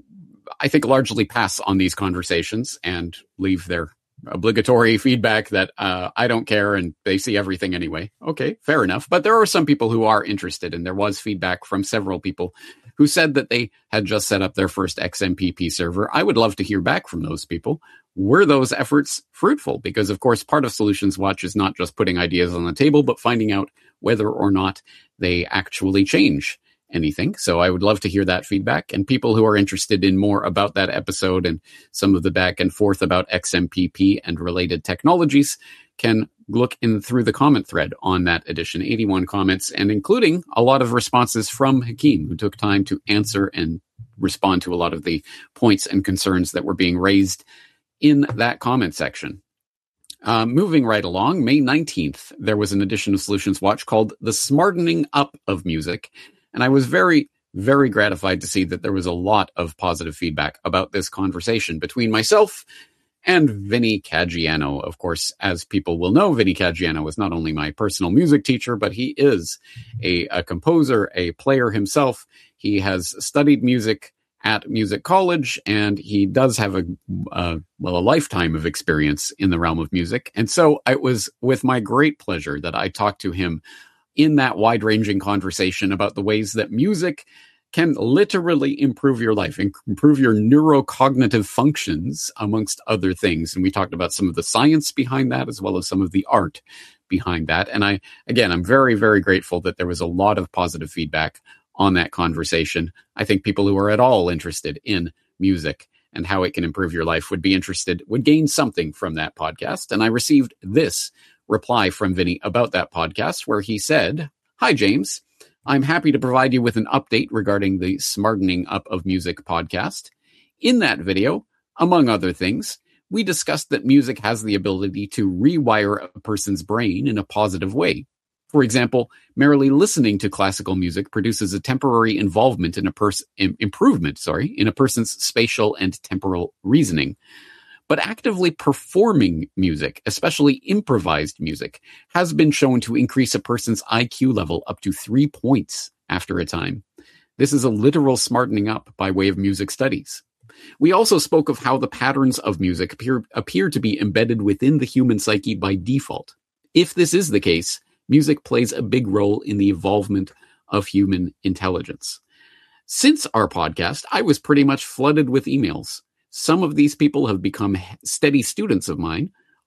I think largely pass on these conversations and leave their obligatory feedback that uh, I don't care and they see everything anyway. Okay, fair enough. But there are some people who are interested, and there was feedback from several people who said that they had just set up their first X M P P server. I would love to hear back from those people. Were those efforts fruitful? Because, of course, part of Solutions Watch is not just putting ideas on the table, but finding out whether or not they actually change anything. So I would love to hear that feedback. And people who are interested in more about that episode and some of the back and forth about X M P P and related technologies can look in through the comment thread on that edition. eighty-one comments, and including a lot of responses from Hakeem, who took time to answer and respond to a lot of the points and concerns that were being raised in that comment section. Uh, moving right along, May nineteenth, there was an edition of Solutions Watch called The Smartening Up of Music. And I was very, very gratified to see that there was a lot of positive feedback about this conversation between myself and Vinny Caggiano. Of course, as people will know, Vinny Caggiano is not only my personal music teacher, but he is a, a composer, a player himself. He has studied music at music college, and he does have a, uh, well, a lifetime of experience in the realm of music. And so it was with my great pleasure that I talked to him in that wide-ranging conversation about the ways that music can literally improve your life, improve your neurocognitive functions, amongst other things. And we talked about some of the science behind that, as well as some of the art behind that. And I, again, I'm very, very grateful that there was a lot of positive feedback on that conversation. I think people who are at all interested in music and how it can improve your life would be interested, would gain something from that podcast. And I received this reply from Vinny about that podcast, where he said, "Hi, James. I'm happy to provide you with an update regarding the Smartening Up of Music podcast. In that video, among other things, we discussed that music has the ability to rewire a person's brain in a positive way. For example, merely listening to classical music produces a temporary involvement in a person improvement, sorry, in a person's spatial and temporal reasoning. But actively performing music, especially improvised music, has been shown to increase a person's I Q level up to three points after a time. This is a literal smartening up by way of music studies. We also spoke of how the patterns of music appear, appear to be embedded within the human psyche by default. If this is the case, music plays a big role in the evolvement of human intelligence. Since our podcast, I was pretty much flooded with emails. Some of these people have become steady students of mine.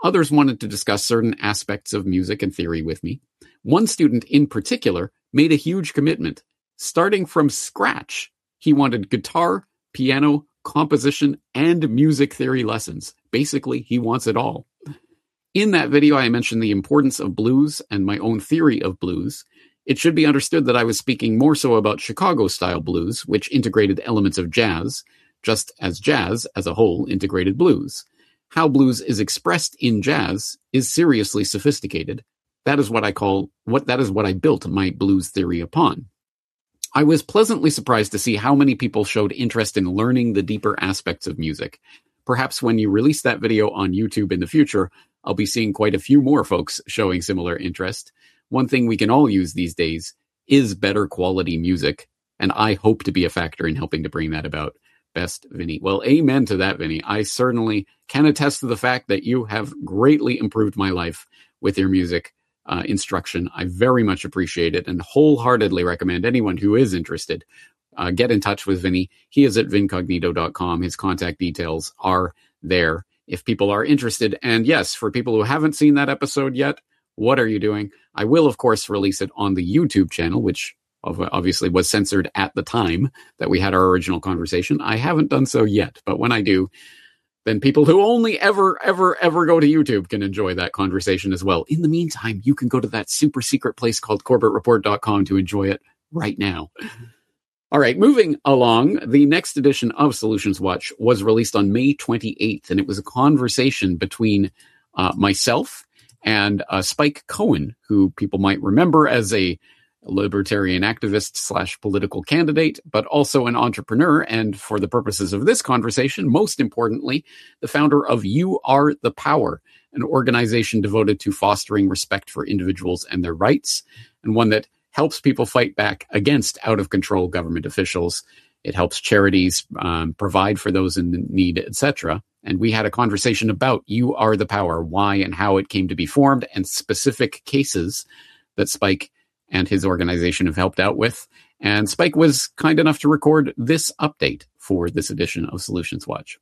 Others wanted to discuss certain aspects of music and theory with me. One student in particular made a huge commitment. Starting from scratch, he wanted guitar, piano, composition, and music theory lessons. Basically, he wants it all. In that video, I mentioned the importance of blues and my own theory of blues. It should be understood that I was speaking more so about Chicago-style blues, which integrated elements of jazz, just as jazz, as a whole, integrated blues. How blues is expressed in jazz is seriously sophisticated. That is what I call, what that is what I built my blues theory upon. I was pleasantly surprised to see how many people showed interest in learning the deeper aspects of music. Perhaps when you release that video on YouTube in the future, I'll be seeing quite a few more folks showing similar interest. One thing we can all use these days is better quality music, and I hope to be a factor in helping to bring that about. Best, Vinny. Well, amen to that, Vinny. I certainly can attest to the fact that you have greatly improved my life with your music uh, instruction. I very much appreciate it and wholeheartedly recommend anyone who is interested uh, get in touch with Vinny. He is at vincognito dot com. His contact details are there if people are interested. And yes, for people who haven't seen that episode yet, what are you doing? I will, of course, release it on the YouTube channel, which obviously was censored at the time that we had our original conversation. I haven't done so yet, but when I do, then people who only ever, ever, ever go to YouTube can enjoy that conversation as well. In the meantime, you can go to that super secret place called corbett report dot com to enjoy it right now. All right, moving along, the next edition of Solutions Watch was released on May twenty-eighth, and it was a conversation between uh, myself and uh, Spike Cohen, who people might remember as a libertarian activist slash political candidate, but also an entrepreneur. And for the purposes of this conversation, most importantly, the founder of You Are the Power, an organization devoted to fostering respect for individuals and their rights, and one that helps people fight back against out-of-control government officials. It helps charities um, provide for those in need, et cetera. And we had a conversation about You Are the Power, why and how it came to be formed, and specific cases that Spike and his organization have helped out with. And Spike was kind enough to record this update for this edition of Solutions Watch.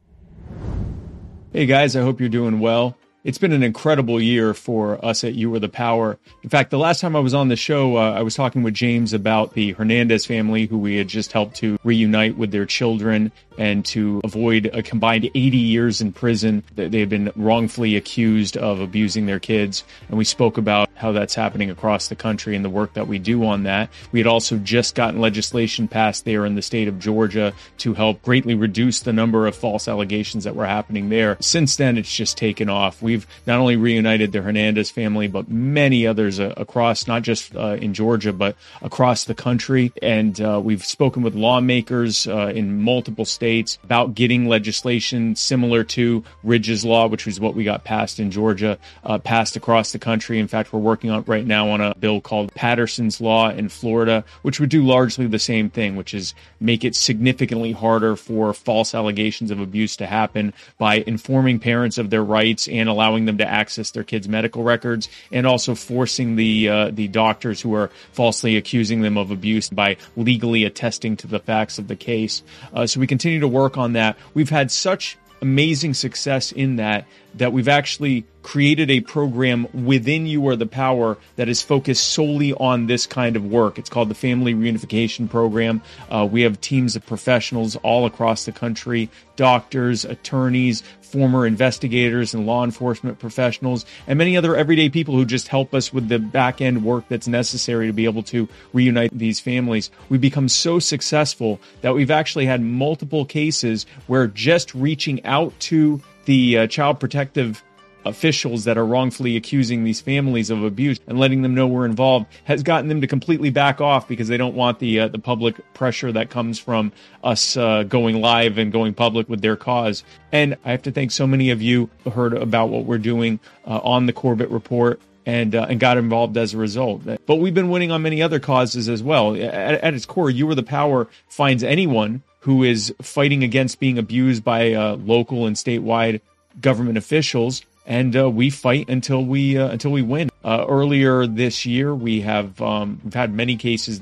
Hey guys, I hope you're doing well. It's been an incredible year for us at You Are the Power. In fact, the last time I was on the show, uh, I was talking with James about the Hernandez family, who we had just helped to reunite with their children and to avoid a combined eighty years in prison. They had been wrongfully accused of abusing their kids. And we spoke about how that's happening across the country and the work that we do on that. We had also just gotten legislation passed there in the state of Georgia to help greatly reduce the number of false allegations that were happening there. Since then, it's just taken off. We've not only reunited the Hernandez family, but many others uh, across, not just uh, in Georgia, but across the country. And uh, we've spoken with lawmakers uh, in multiple states about getting legislation similar to Ridge's Law, which was what we got passed in Georgia, uh, passed across the country. In fact, we're working on right now on a bill called Patterson's Law in Florida, which would do largely the same thing, which is make it significantly harder for false allegations of abuse to happen by informing parents of their rights and allowing them to access their kids' medical records, and also forcing the uh, the doctors who are falsely accusing them of abuse by legally attesting to the facts of the case. Uh, so we continue to work on that. We've had such amazing success in that that we've actually created a program within You Are the Power that is focused solely on this kind of work. It's called the Family Reunification Program. Uh, we have teams of professionals all across the country, doctors, attorneys, former investigators and law enforcement professionals, and many other everyday people who just help us with the back-end work that's necessary to be able to reunite these families. We've become so successful that we've actually had multiple cases where just reaching out to the uh, child protective officials that are wrongfully accusing these families of abuse and letting them know we're involved has gotten them to completely back off because they don't want the uh, the public pressure that comes from us uh, going live and going public with their cause. And I have to thank so many of you who heard about what we're doing uh, on the Corbett Report and uh, and got involved as a result. But we've been winning on many other causes as well. At, at its core, You Are the Power finds anyone who is fighting against being abused by uh, local and statewide government officials, and uh, we fight until we uh, until we win. Uh, earlier this year, we have um, we've had many cases that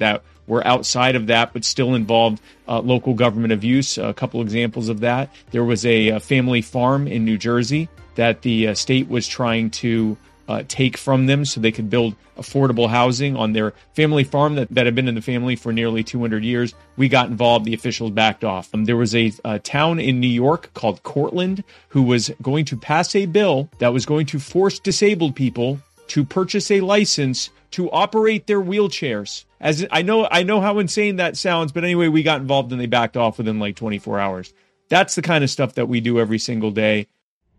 were outside of that, but still involved uh, local government of use. A couple examples of that. There was a, a family farm in New Jersey that the uh, state was trying to uh, take from them so they could build affordable housing on their family farm that, that had been in the family for nearly two hundred years. We got involved. The officials backed off. Um, there was a, a town in New York called Cortland who was going to pass a bill that was going to force disabled people to purchase a license to operate their wheelchairs. As I know, I know how insane that sounds, but anyway, we got involved and they backed off within like twenty-four hours. That's the kind of stuff that we do every single day.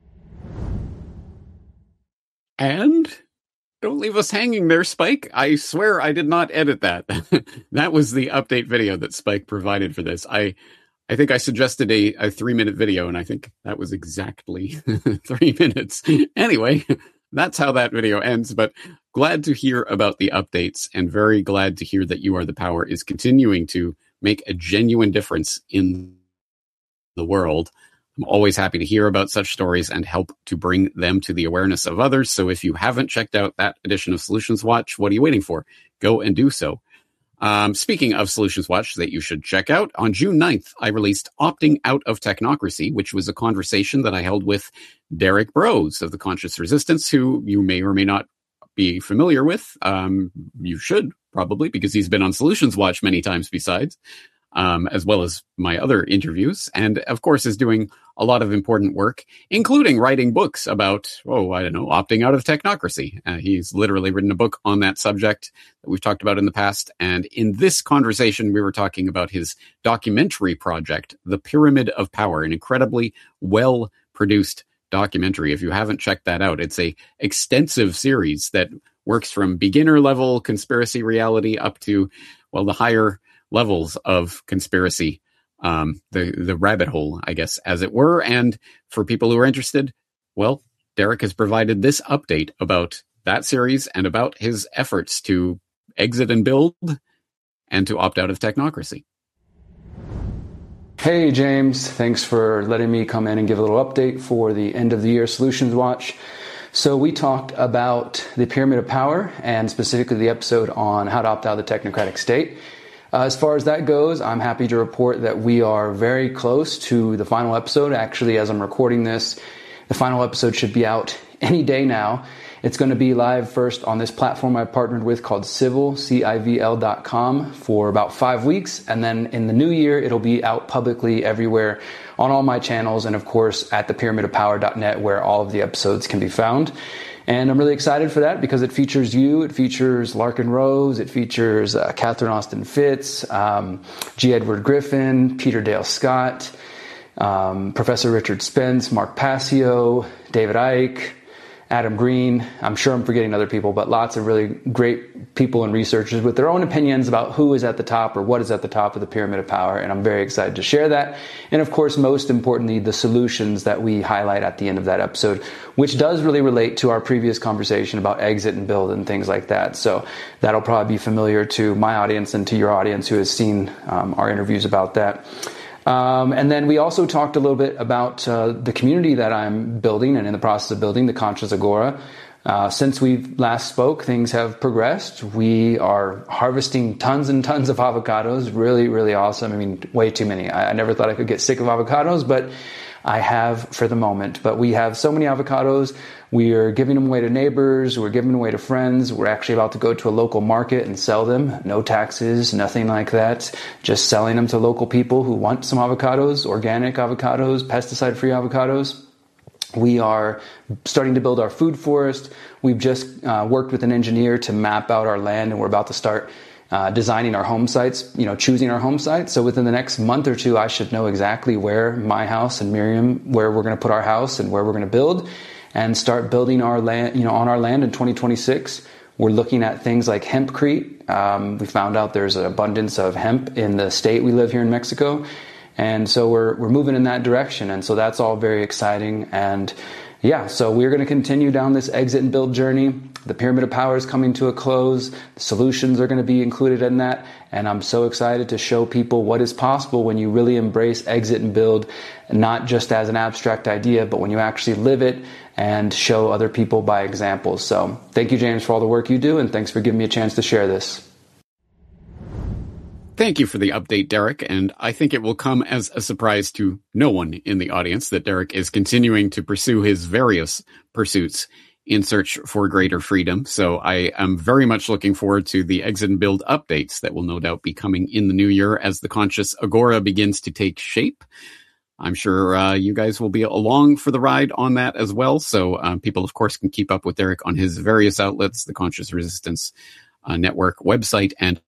And don't leave us hanging there, Spike. I swear I did not edit that. That was the update video that Spike provided for this. I I think I suggested a, a three-minute video, and I think that was exactly three minutes. Anyway, that's how that video ends, but glad to hear about the updates and very glad to hear that You Are the Power is continuing to make a genuine difference in the world. I'm always happy to hear about such stories and help to bring them to the awareness of others. So if you haven't checked out that edition of Solutions Watch, what are you waiting for? Go and do so. Um, speaking of Solutions Watch that you should check out, on June ninth, I released Opting Out of Technocracy, which was a conversation that I held with Derek Broze of the Conscious Resistance, who you may or may not be familiar with. Um, you should probably, because he's been on Solutions Watch many times besides. Um, as well as my other interviews, and of course is doing a lot of important work, including writing books about, oh, I don't know, opting out of technocracy. Uh, he's literally written a book on that subject that we've talked about in the past, and in this conversation, we were talking about his documentary project, The Pyramid of Power, an incredibly well-produced documentary. If you haven't checked that out, it's a extensive series that works from beginner-level conspiracy reality up to, well, the higher levels of conspiracy, um, the, the rabbit hole, I guess, as it were. And for people who are interested, well, Derek has provided this update about that series and about his efforts to exit and build and to opt out of technocracy. Hey, James. Thanks for letting me come in and give a little update for the end of the year Solutions Watch. So we talked about the Pyramid of Power and specifically the episode on how to opt out of the technocratic state. Uh, as far as that goes, I'm happy to report that we are very close to the final episode. Actually, as I'm recording this, the final episode should be out any day now. It's going to be live first on this platform I partnered with called Civil, C I V L dot com for about five weeks. And then in the new year, it'll be out publicly everywhere on all my channels. And of course, at the pyramid of power dot net, where all of the episodes can be found. And I'm really excited for that because it features you, it features Larkin Rose, it features uh, Catherine Austin Fitts, um, G. Edward Griffin, Peter Dale Scott, um, Professor Richard Spence, Mark Passio, David Icke, Adam Green. I'm sure I'm forgetting other people, but lots of really great people and researchers with their own opinions about who is at the top or what is at the top of the pyramid of power. And I'm very excited to share that. And of course, most importantly, the solutions that we highlight at the end of that episode, which does really relate to our previous conversation about exit and build and things like that. So that'll probably be familiar to my audience and to your audience who has seen um, our interviews about that. Um, and then we also talked a little bit about uh, the community that I'm building and in the process of building, the Conscious Agora. Uh, since we last spoke, things have progressed. We are harvesting tons and tons of avocados. Really, really awesome. I mean, way too many. I, I never thought I could get sick of avocados, but I have for the moment. But we have so many avocados. We are giving them away to neighbors. We're giving them away to friends. We're actually about to go to a local market and sell them. No taxes, nothing like that. Just selling them to local people who want some avocados, organic avocados, pesticide-free avocados. We are starting to build our food forest. We've just uh, worked with an engineer to map out our land, and we're about to start uh, designing our home sites, you know, choosing our home sites. So within the next month or two, I should know exactly where my house and Miriam, where we're going to put our house and where we're going to build, and start building our land, you know, on our land in twenty twenty-six. We're looking at things like hempcrete. Um, we found out there's an abundance of hemp in the state we live here in Mexico. And so we're we're moving in that direction. And so that's all very exciting. And yeah, so we're going to continue down this exit and build journey. The Pyramid of Power is coming to a close. The solutions are going to be included in that. And I'm so excited to show people what is possible when you really embrace exit and build, not just as an abstract idea, but when you actually live it and show other people by examples. So thank you, James, for all the work you do. And thanks for giving me a chance to share this. Thank you for the update, Derek, and I think it will come as a surprise to no one in the audience that Derek is continuing to pursue his various pursuits in search for greater freedom. So I am very much looking forward to the Exit and Build updates that will no doubt be coming in the new year as the Conscious Agora begins to take shape. I'm sure uh, you guys will be along for the ride on that as well. So um, people, of course, can keep up with Derek on his various outlets, the Conscious Resistance uh, Network website, and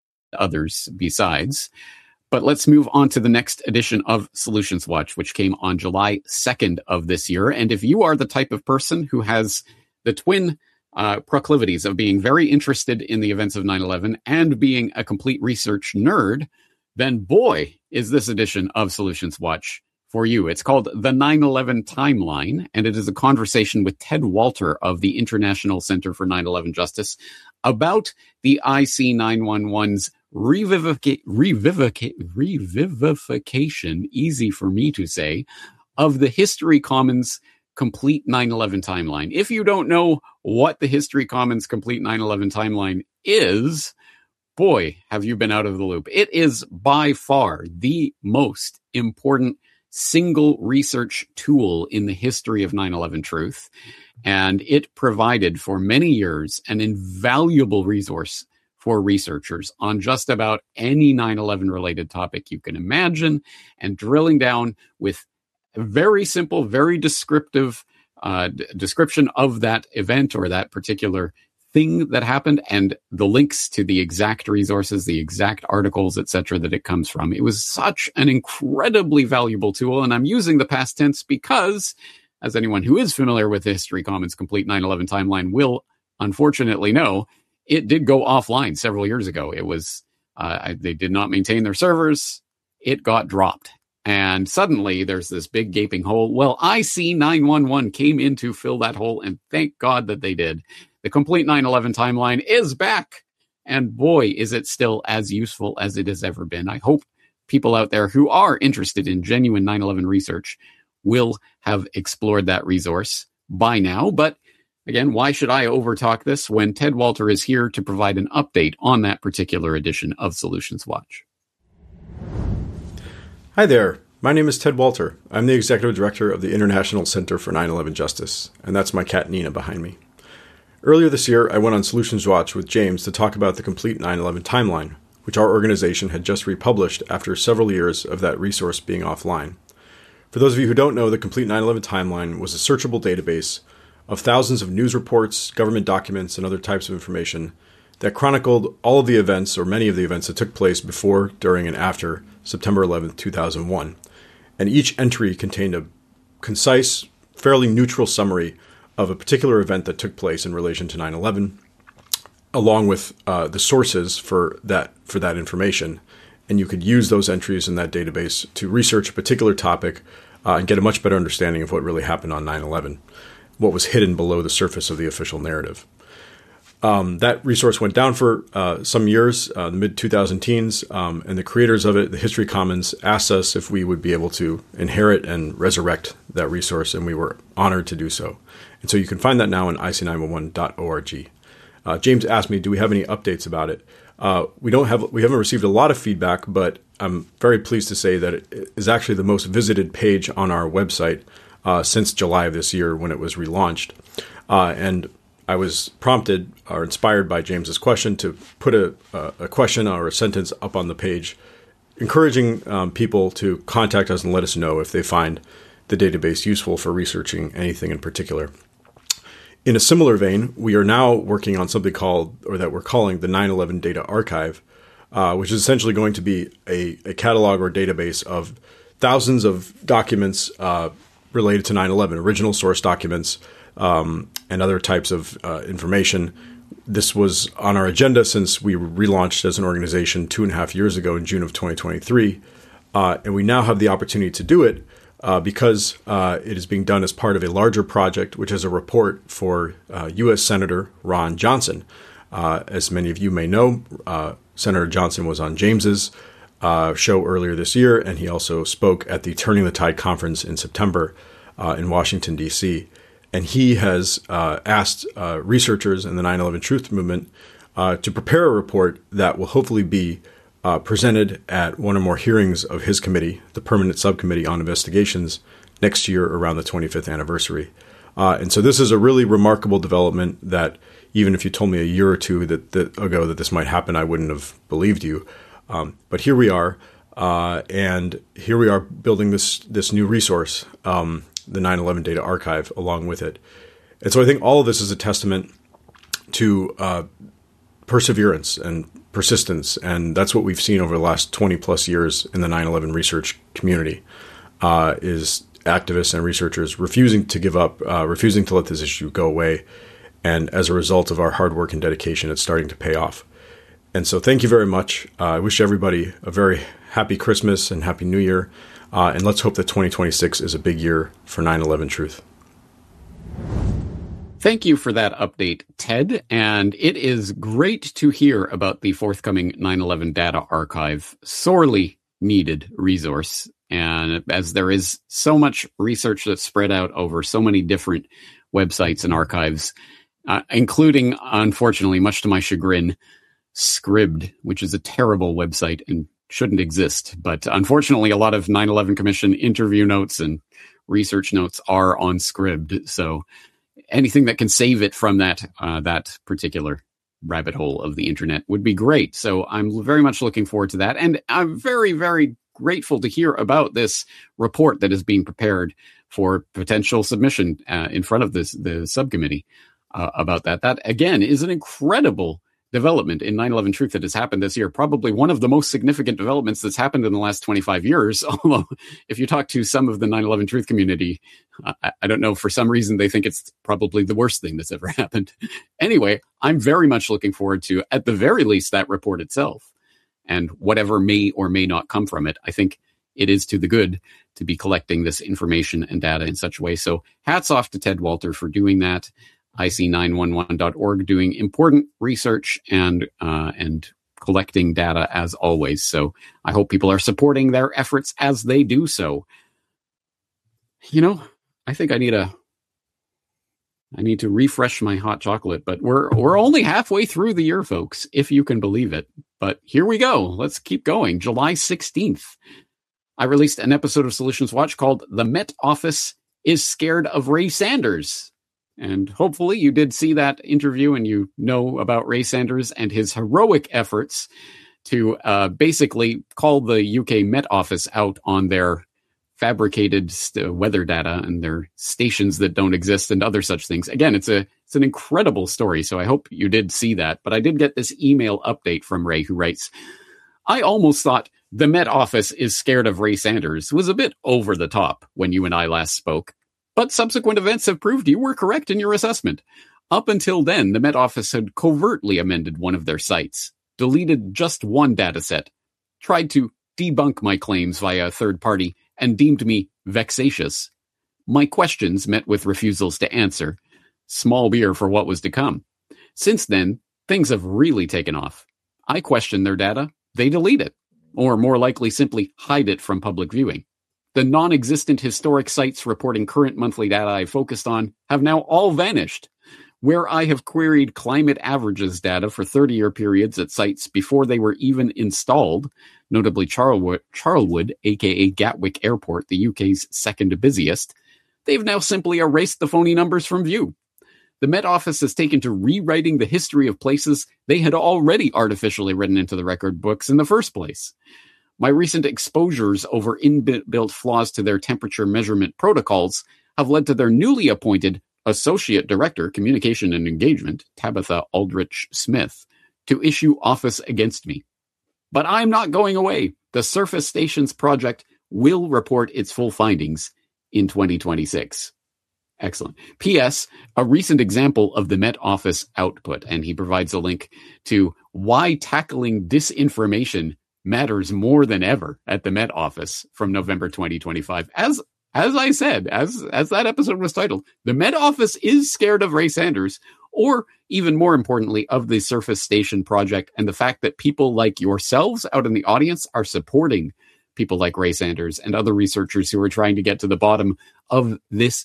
others besides. But let's move on to the next edition of Solutions Watch, which came on July second of this year. And if you are the type of person who has the twin uh, proclivities of being very interested in the events of nine eleven and being a complete research nerd, then boy, is this edition of Solutions Watch for you. It's called The nine eleven Timeline, and it is a conversation with Ted Walter of the International Center for nine eleven Justice about the I C nine one one's revivica- revivica- revivification, easy for me to say, of the History Commons Complete nine eleven Timeline. If you don't know what the History Commons Complete nine eleven Timeline is, boy, have you been out of the loop. It is by far the most important single research tool in the history of nine eleven truth. And it provided for many years an invaluable resource for researchers on just about any nine eleven related topic you can imagine, and drilling down with a very simple, very descriptive uh, d- description of that event or that particular thing that happened, and the links to the exact resources, the exact articles, et cetera, that it comes from. It was such an incredibly valuable tool, and I'm using the past tense because, as anyone who is familiar with the History Commons Complete nine eleven Timeline will unfortunately know, it did go offline several years ago. It was, uh, they did not maintain their servers. It got dropped. And suddenly there's this big gaping hole. Well, I C nine one one came in to fill that hole, and thank God that they did. The Complete nine eleven Timeline is back. And boy, is it still as useful as it has ever been. I hope people out there who are interested in genuine nine eleven research will have explored that resource by now. But again, why should I overtalk this when Ted Walter is here to provide an update on that particular edition of Solutions Watch? Hi there. My name is Ted Walter. I'm the Executive Director of the International Center for nine eleven Justice, and that's my cat Nina behind me. Earlier this year, I went on Solutions Watch with James to talk about the Complete nine eleven Timeline, which our organization had just republished after several years of that resource being offline. For those of you who don't know, the Complete nine eleven Timeline was a searchable database of thousands of news reports, government documents, and other types of information that chronicled all of the events, or many of the events, that took place before, during, and after September eleventh, two thousand one. And each entry contained a concise, fairly neutral summary of a particular event that took place in relation to nine eleven, along with uh, the sources for that for that information. And you could use those entries in that database to research a particular topic uh, and get a much better understanding of what really happened on nine eleven, what was hidden below the surface of the official narrative. Um, that resource went down for uh, some years, uh, the mid twenty teens, um, and the creators of it, the History Commons, asked us if we would be able to inherit and resurrect that resource, and we were honored to do so. And so you can find that now on I C nine one one dot org. Uh, James asked me, do we have any updates about it? Uh, we don't have, we haven't received a lot of feedback, but I'm very pleased to say that it is actually the most visited page on our website uh, since July of this year when it was relaunched. Uh, and I was prompted or inspired by James's question to put a, a question or a sentence up on the page, encouraging um, people to contact us and let us know if they find the database useful for researching anything in particular. In a similar vein, we are now working on something called, or that we're calling, the nine eleven Data Archive, uh, which is essentially going to be a, a catalog or database of thousands of documents uh, related to nine eleven, original source documents, um, and other types of uh, information. This was on our agenda since we relaunched as an organization two and a half years ago in June of twenty twenty-three, uh, and we now have the opportunity to do it Uh, because uh, it is being done as part of a larger project, which is a report for uh, U S Senator Ron Johnson. Uh, as many of you may know, uh, Senator Johnson was on James's uh, show earlier this year, and he also spoke at the Turning the Tide conference in September uh, in Washington, D C. And he has uh, asked uh, researchers in the nine eleven Truth Movement uh, to prepare a report that will hopefully be uh, presented at one or more hearings of his committee, the Permanent Subcommittee on Investigations, next year around the twenty-fifth anniversary. Uh, and so this is a really remarkable development that even if you told me a year or two that, that ago that this might happen, I wouldn't have believed you. Um, but here we are, uh, and here we are building this this new resource, um, the nine eleven Data Archive, along with it. And so I think all of this is a testament to uh, perseverance and persistence, and that's what we've seen over the last twenty plus years in the nine eleven research community, uh, is activists and researchers refusing to give up, uh, refusing to let this issue go away. And as a result of our hard work and dedication, it's starting to pay off. And so thank you very much. Uh, I wish everybody a very happy Christmas and happy New Year. Uh, and let's hope that twenty twenty-six is a big year for nine eleven Truth. Thank you for that update, Ted. And it is great to hear about the forthcoming nine eleven Data Archive, sorely needed resource. And as there is so much research that's spread out over so many different websites and archives, uh, including, unfortunately, much to my chagrin, Scribd, which is a terrible website and shouldn't exist. But unfortunately, a lot of nine eleven Commission interview notes and research notes are on Scribd. So anything that can save it from that uh, that particular rabbit hole of the internet would be great. So I'm very much looking forward to that. And I'm very, very grateful to hear about this report that is being prepared for potential submission uh, in front of this the subcommittee uh, about that. That, again, is an incredible development in nine eleven Truth that has happened this year. Probably one of the most significant developments that's happened in the last twenty-five years. Although if you talk to some of the nine eleven Truth community, uh, I, I don't know, for some reason they think it's probably the worst thing that's ever happened. Anyway, I'm very much looking forward to, at the very least, that report itself and whatever may or may not come from it. I think it is to the good to be collecting this information and data in such a way. So hats off to Ted Walter for doing that. I C nine one one dot org doing important research and uh, and collecting data as always. So I hope people are supporting their efforts as they do so. You know, I think I need a I need to refresh my hot chocolate, but we're we're only halfway through the year, folks, if you can believe it. But here we go. Let's keep going. July sixteenth, I released an episode of Solutions Watch called "The Met Office is Scared of Ray Sanders." And hopefully you did see that interview and you know about Ray Sanders and his heroic efforts to uh, basically call the U K Met Office out on their fabricated st- weather data and their stations that don't exist and other such things. Again, it's a it's an incredible story, so I hope you did see that. But I did get this email update from Ray, who writes, "I almost thought the Met Office is scared of Ray Sanders was a bit over the top when you and I last spoke. But subsequent events have proved you were correct in your assessment. Up until then, the Met Office had covertly amended one of their sites, deleted just one dataset, tried to debunk my claims via a third party, and deemed me vexatious. My questions met with refusals to answer. Small beer for what was to come. Since then, things have really taken off. I question their data, they delete it, or more likely simply hide it from public viewing. The non-existent historic sites reporting current monthly data I focused on have now all vanished. Where I have queried climate averages data for thirty-year periods at sites before they were even installed, notably Charlwood, Charlwood, aka Gatwick Airport, the U K's second busiest, they've now simply erased the phony numbers from view. The Met Office has taken to rewriting the history of places they had already artificially written into the record books in the first place. My recent exposures over inbuilt flaws to their temperature measurement protocols have led to their newly appointed Associate Director, Communication and Engagement, Tabitha Aldrich Smith, to issue office against me. But I'm not going away. The Surface Stations Project will report its full findings in twenty twenty-six. Excellent. P S. A recent example of the Met Office output, and he provides a link to why tackling disinformation matters more than ever at the Met Office from November twenty twenty-five. As as I said, as as that episode was titled, the Met Office is scared of Ray Sanders, or even more importantly, of the Surface Station Project and the fact that people like yourselves out in the audience are supporting people like Ray Sanders and other researchers who are trying to get to the bottom of this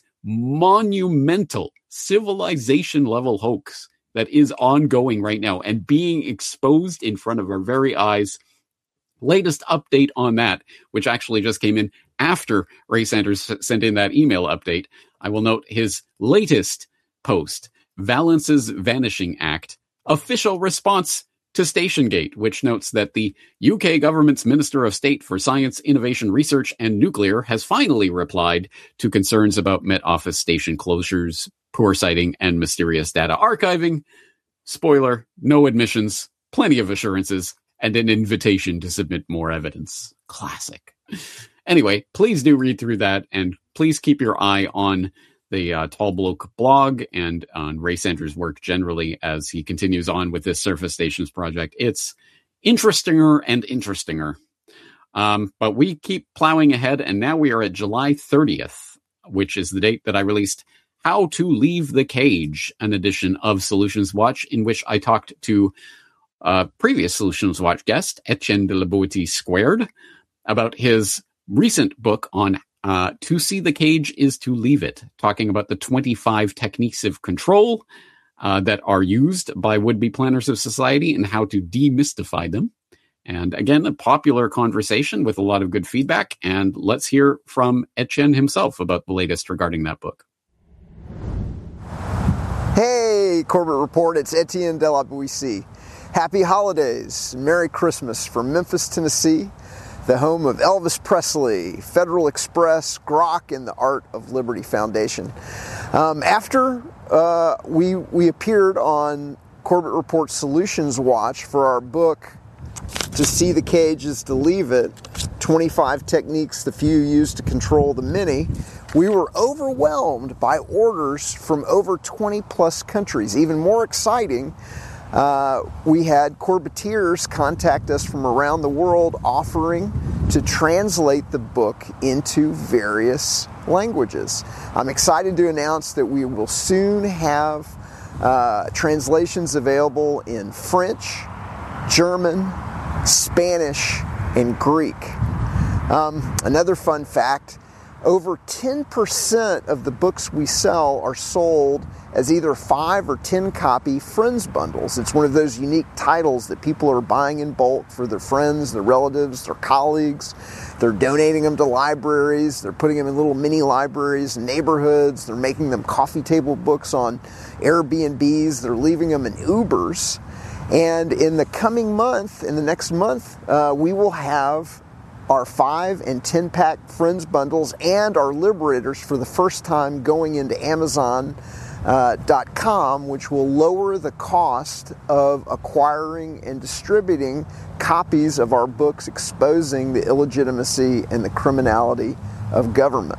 monumental civilization level hoax that is ongoing right now and being exposed in front of our very eyes latest update on that, which actually just came in after Ray Sanders sent in that email update, I will note his latest post, Valence's Vanishing Act, official response to StationGate, which notes that the U K government's Minister of State for Science, Innovation, Research and Nuclear has finally replied to concerns about Met Office station closures, poor siting, and mysterious data archiving. Spoiler, no admissions, plenty of assurances, and an invitation to submit more evidence. Classic. Anyway, please do read through that, and please keep your eye on the uh, Tall Bloke blog and on Ray Sanders' work generally as he continues on with this surface stations project. It's interestinger and interestinger. Um, but we keep plowing ahead, and now we are at July thirtieth, which is the date that I released How to Leave the Cage, an edition of Solutions Watch, in which I talked to uh, previous Solutions Watch guest, Etienne de la Boétie Squared, about his recent book on uh, To See the Cage is to Leave It, talking about the twenty-five techniques of control uh, that are used by would-be planners of society and how to demystify them. And again, a popular conversation with a lot of good feedback. And let's hear from Etienne himself about the latest regarding that book. Hey, Corbett Report, it's Etienne de la Boétie. Happy holidays, Merry Christmas from Memphis, Tennessee, the home of Elvis Presley, Federal Express, Grok, and the Art of Liberty Foundation. Um, after uh, we, we appeared on Corbett Report Solutions Watch for our book, To See the Cage is to Leave It, twenty-five Techniques the Few Use to Control the Many, we were overwhelmed by orders from over twenty plus countries. Even more exciting, uh, we had Corbetteers contact us from around the world offering to translate the book into various languages. I'm excited to announce that we will soon have uh, translations available in French, German, Spanish, and Greek. Um, another fun fact, over ten percent of the books we sell are sold as either five or ten copy Friends bundles. It's one of those unique titles that people are buying in bulk for their friends, their relatives, their colleagues. They're donating them to libraries. They're putting them in little mini libraries in neighborhoods. They're making them coffee table books on Airbnbs. They're leaving them in Ubers. And in the coming month, in the next month, uh, we will have our five and ten pack Friends bundles and our Liberators for the first time going into Amazon dot com, which will lower the cost of acquiring and distributing copies of our books exposing the illegitimacy and the criminality of government.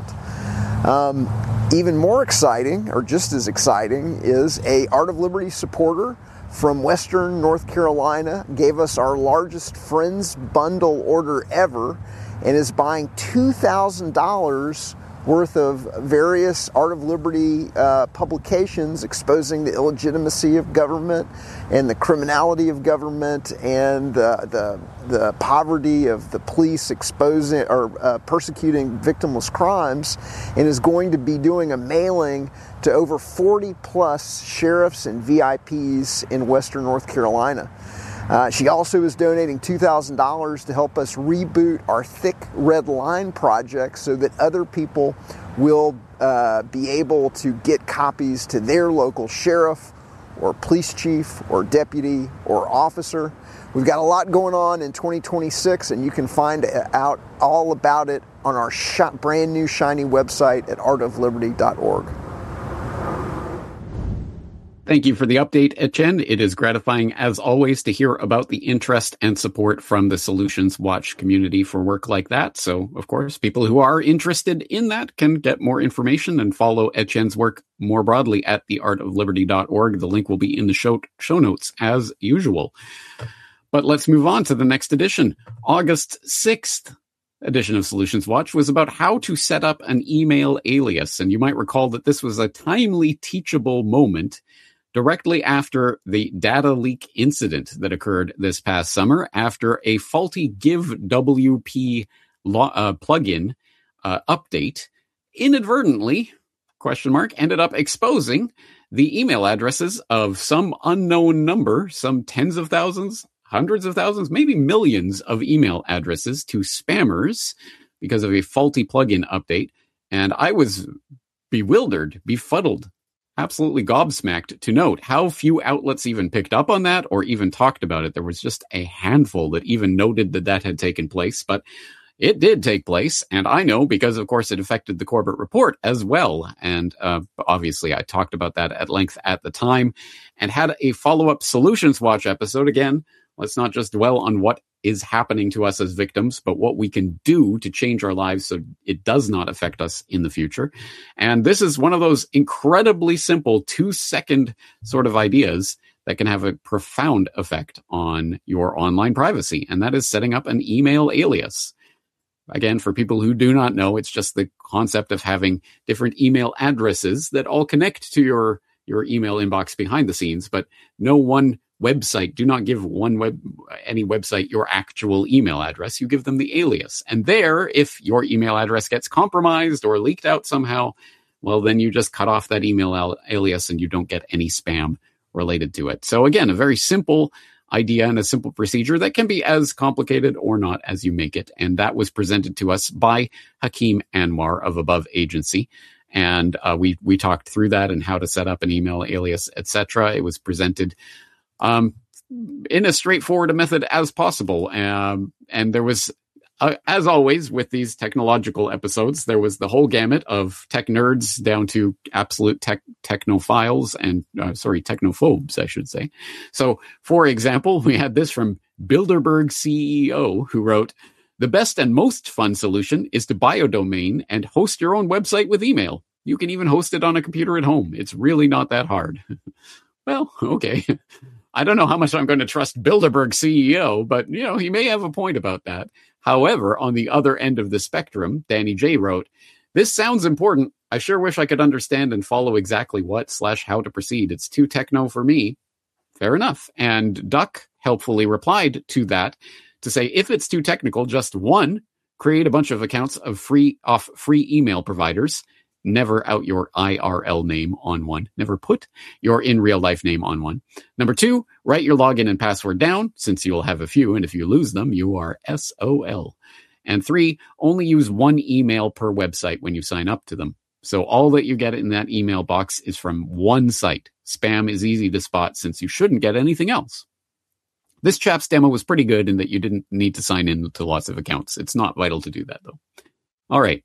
Um, even more exciting, or just as exciting, is a Art of Liberty supporter from Western North Carolina gave us our largest Friends bundle order ever and is buying two thousand dollars worth of various Art of Liberty uh, publications exposing the illegitimacy of government and the criminality of government and uh, the the poverty of the police exposing or uh, persecuting victimless crimes, and is going to be doing a mailing to over forty plus sheriffs and V I Ps in Western North Carolina. Uh, she also is donating two thousand dollars to help us reboot our Thick Red Line project so that other people will uh, be able to get copies to their local sheriff or police chief or deputy or officer. We've got a lot going on in twenty twenty-six, and you can find out all about it on our sh- brand new shiny website at art of liberty dot org. Thank you for the update, Etienne. It is gratifying, as always, to hear about the interest and support from the Solutions Watch community for work like that. So, of course, people who are interested in that can get more information and follow Etienne's work more broadly at the art of liberty dot org. The link will be in the show, show notes, as usual. But let's move on to the next edition. August sixth edition of Solutions Watch was about how to set up an email alias. And you might recall that this was a timely, teachable moment directly after the data leak incident that occurred this past summer, after a faulty GiveWP lo- uh, plugin uh, update inadvertently, question mark, ended up exposing the email addresses of some unknown number, some tens of thousands hundreds of thousands, maybe millions of email addresses to spammers because of a faulty plugin update. And I was bewildered, befuddled, absolutely gobsmacked to note how few outlets even picked up on that or even talked about it. There was just a handful that even noted that that had taken place, but it did take place. And I know because, of course, it affected the Corbett Report as well. And uh, obviously, I talked about that at length at the time and had a follow-up Solutions Watch episode. Again, let's not just dwell on what is happening to us as victims, but what we can do to change our lives so it does not affect us in the future. And this is one of those incredibly simple two-second sort of ideas that can have a profound effect on your online privacy, and that is setting up an email alias. Again, for people who do not know, it's just the concept of having different email addresses that all connect to your, your email inbox behind the scenes, but no one website, do not give one web, any website your actual email address. You give them the alias. And there, if your email address gets compromised or leaked out somehow, well, then you just cut off that email al- alias and you don't get any spam related to it. So again, a very simple idea and a simple procedure that can be as complicated or not as you make it. And that was presented to us by Hakeem Anwar of Above Agency. And uh, we we talked through that and how to set up an email alias, et cetera. It was presented um, in as straightforward a method as possible. Um, and there was, uh, as always, with these technological episodes, there was the whole gamut of tech nerds down to absolute tech technophiles and, uh, sorry, technophobes, I should say. So, for example, we had this from Bilderberg C E O, who wrote, "The best and most fun solution is to buy a domain and host your own website with email. You can even host it on a computer at home. It's really not that hard." Well, okay. I don't know how much I'm going to trust Bilderberg C E O, but, you know, he may have a point about that. However, on the other end of the spectrum, Danny J wrote, "This sounds important. I sure wish I could understand and follow exactly what slash how to proceed. It's too techno for me." Fair enough. And Duck helpfully replied to that to say, if it's too technical, just one, create a bunch of accounts of free off free email providers. Never out your I R L name on one. Never put your in real life name on one. Number two, write your login and password down, since you'll have a few, and if you lose them, you are S O L. And three, only use one email per website when you sign up to them. So all that you get in that email box is from one site. Spam is easy to spot since you shouldn't get anything else. This chap's demo was pretty good in that you didn't need to sign in to lots of accounts. It's not vital to do that, though. All right.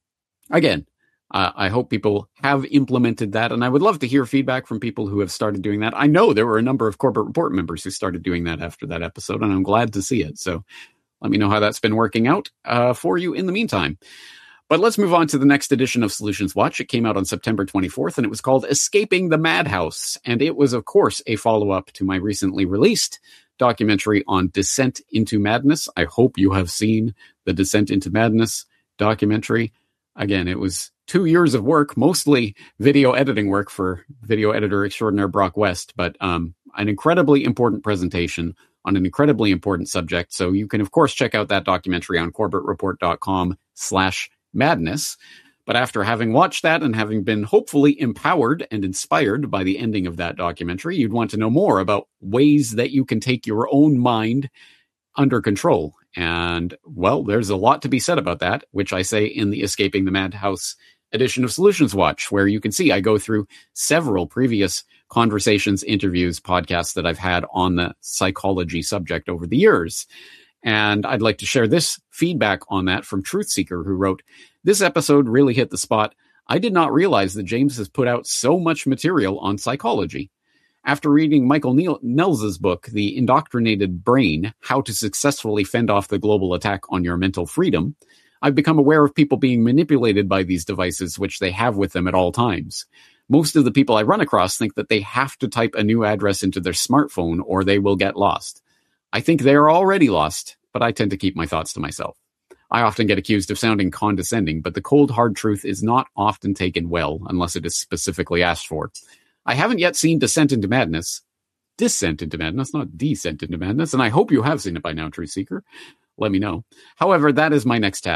Again, Uh, I hope people have implemented that, and I would love to hear feedback from people who have started doing that. I know there were a number of Corbett Report members who started doing that after that episode, and I'm glad to see it. So let me know how that's been working out uh, for you in the meantime. But let's move on to the next edition of Solutions Watch. It came out on September twenty-fourth, and it was called Escaping the Madhouse. And it was, of course, a follow-up to my recently released documentary on Descent into Madness. I hope you have seen the Descent into Madness documentary. Again, it was two years of work, mostly video editing work for video editor extraordinaire Brock West, but um, an incredibly important presentation on an incredibly important subject. So you can, of course, check out that documentary on corbettreport.com slash madness. But after having watched that and having been hopefully empowered and inspired by the ending of that documentary, you'd want to know more about ways that you can take your own mind under control. And, well, there's a lot to be said about that, which I say in the Escaping the Madhouse edition of Solutions Watch, where you can see I go through several previous conversations, interviews, podcasts that I've had on the psychology subject over the years. And I'd like to share this feedback on that from Truthseeker, who wrote, "This episode really hit the spot. I did not realize that James has put out so much material on psychology. After reading Michael Nels's book, The Indoctrinated Brain, How to Successfully Fend Off the Global Attack on Your Mental Freedom, I've become aware of people being manipulated by these devices, which they have with them at all times. Most of the people I run across think that they have to type a new address into their smartphone or they will get lost. I think they are already lost, but I tend to keep my thoughts to myself. I often get accused of sounding condescending, but the cold, hard truth is not often taken well unless it is specifically asked for. I haven't yet seen Descent into Madness. Descent into Madness, not Descent into Madness, and I hope you have seen it by now, Truth Seeker. Let me know. However, that is my next task.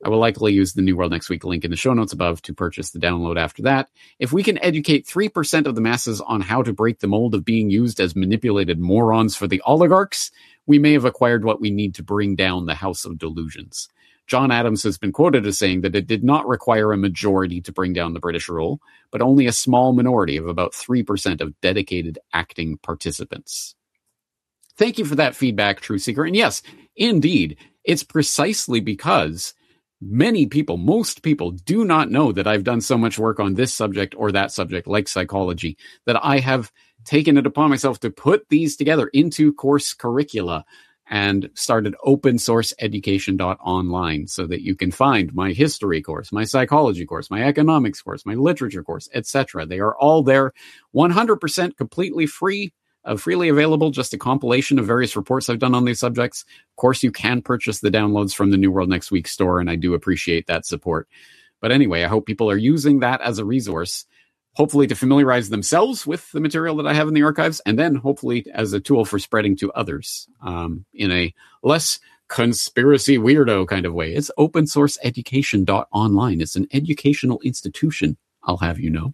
I will likely use the New World Next Week link in the show notes above to purchase the download after that. If we can educate three percent of the masses on how to break the mold of being used as manipulated morons for the oligarchs, we may have acquired what we need to bring down the House of Delusions. John Adams has been quoted as saying that it did not require a majority to bring down the British rule, but only a small minority of about three percent of dedicated acting participants. Thank you for that feedback, Truth Seeker. And yes, indeed, it's precisely because many people, most people, do not know that I've done so much work on this subject or that subject, like psychology, that I have taken it upon myself to put these together into course curricula and started open source education dot online so that you can find my history course, my psychology course, my economics course, my literature course, et cetera. They are all there, one hundred percent completely free. Uh, freely available, just a compilation of various reports I've done on these subjects. Of course, you can purchase the downloads from the New World Next Week store, and I do appreciate that support. But anyway, I hope people are using that as a resource, hopefully to familiarize themselves with the material that I have in the archives, and then hopefully as a tool for spreading to others um, in a less conspiracy weirdo kind of way. It's open source education dot online. It's an educational institution, I'll have you know.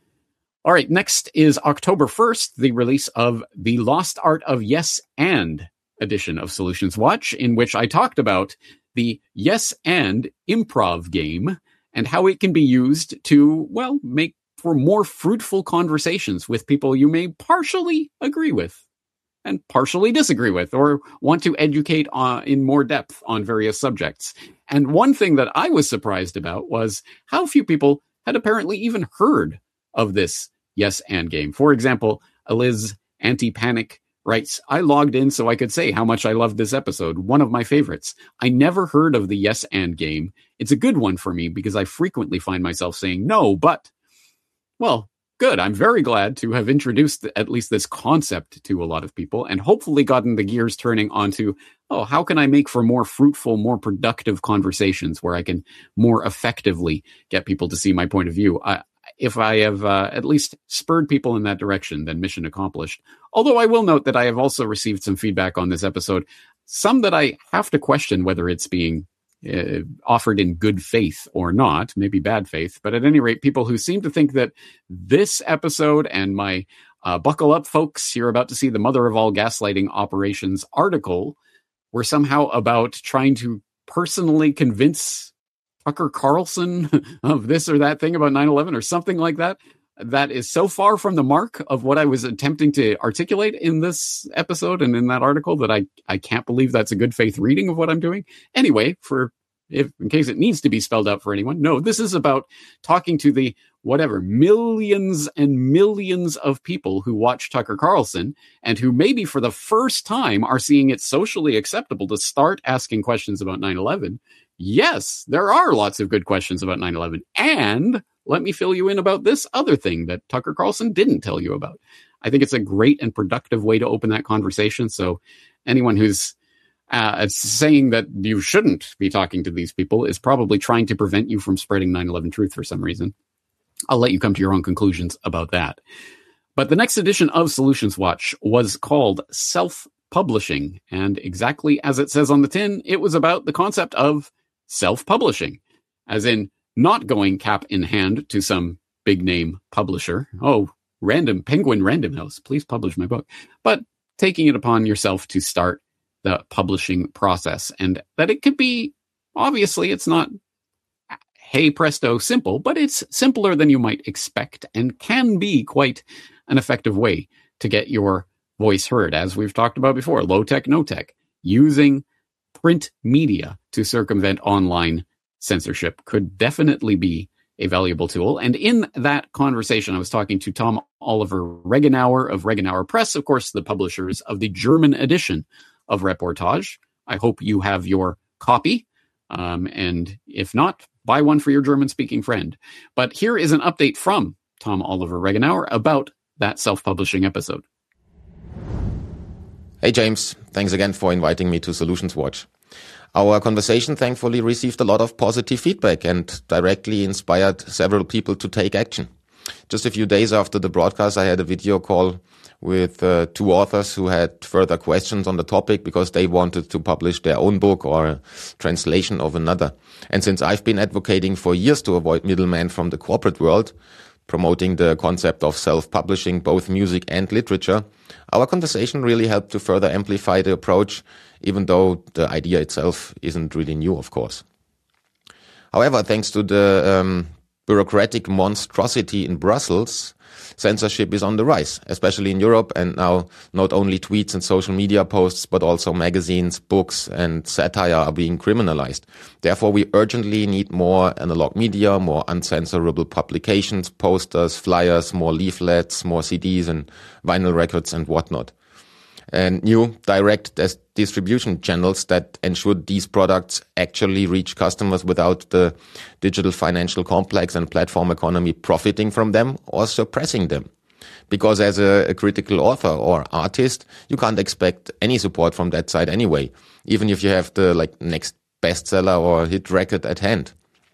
All right, next is October first, the release of The Lost Art of Yes and edition of Solutions Watch, in which I talked about the Yes and improv game and how it can be used to, well, make for more fruitful conversations with people you may partially agree with and partially disagree with or want to educate uh, in more depth on various subjects. And one thing that I was surprised about was how few people had apparently even heard of this Yes and game. For example, Eliz Anti-Panic writes, I logged in so I could say how much I loved this episode, one of my favorites. I never heard of the Yes and game. It's a good one for me because I frequently find myself saying no, but, well, good. I'm very glad to have introduced at least this concept to a lot of people and hopefully gotten the gears turning onto, oh, how can I make for more fruitful, more productive conversations where I can more effectively get people to see my point of view. I, If I have uh, at least spurred people in that direction, then mission accomplished. Although I will note that I have also received some feedback on this episode, some that I have to question whether it's being uh, offered in good faith or not, maybe bad faith. But at any rate, people who seem to think that this episode and my uh, Buckle Up, Folks, you're about to see the Mother of All Gaslighting Operations article were somehow about trying to personally convince Tucker Carlson of this or that thing about nine eleven or something like that. That is so far from the mark of what I was attempting to articulate in this episode and in that article that I, I can't believe that's a good faith reading of what I'm doing. Anyway, for if in case it needs to be spelled out for anyone, no, this is about talking to the whatever millions and millions of people who watch Tucker Carlson and who maybe for the first time are seeing it socially acceptable to start asking questions about nine eleven. Yes, there are lots of good questions about nine eleven. And let me fill you in about this other thing that Tucker Carlson didn't tell you about. I think it's a great and productive way to open that conversation. So anyone who's uh, saying that you shouldn't be talking to these people is probably trying to prevent you from spreading nine eleven truth for some reason. I'll let you come to your own conclusions about that. But the next edition of Solutions Watch was called Self-Publishing. And exactly as it says on the tin, it was about the concept of self-publishing, as in not going cap in hand to some big name publisher. Oh, random Penguin Random House, please publish my book. But taking it upon yourself to start the publishing process, and that it could be, obviously, it's not hey presto simple, but it's simpler than you might expect and can be quite an effective way to get your voice heard. As we've talked about before, low tech, no tech, using print media to circumvent online censorship could definitely be a valuable tool. And in that conversation, I was talking to Tom Oliver Regenauer of Regenauer Press, of course, the publishers of the German edition of Reportage. I hope you have your copy. Um, and if not, buy one for your German-speaking friend. But here is an update from Tom Oliver Regenauer about that self-publishing episode. Hey, James. Thanks again for inviting me to Solutions Watch. Our conversation thankfully received a lot of positive feedback and directly inspired several people to take action. Just a few days after the broadcast, I had a video call with uh, two authors who had further questions on the topic because they wanted to publish their own book or a translation of another. And since I've been advocating for years to avoid middlemen from the corporate world, promoting the concept of self-publishing both music and literature, our conversation really helped to further amplify the approach, even though the idea itself isn't really new, of course. However, thanks to the um, bureaucratic monstrosity in Brussels, censorship is on the rise, especially in Europe, and now not only tweets and social media posts, but also magazines, books, and satire are being criminalized. Therefore, we urgently need more analog media, more uncensorable publications, posters, flyers, more leaflets, more C Ds and vinyl records and whatnot. And new direct dis- distribution channels that ensure these products actually reach customers without the digital financial complex and platform economy profiting from them or suppressing them. Because as a, a critical author or artist, you can't expect any support from that side anyway, even if you have the like next bestseller or hit record at hand.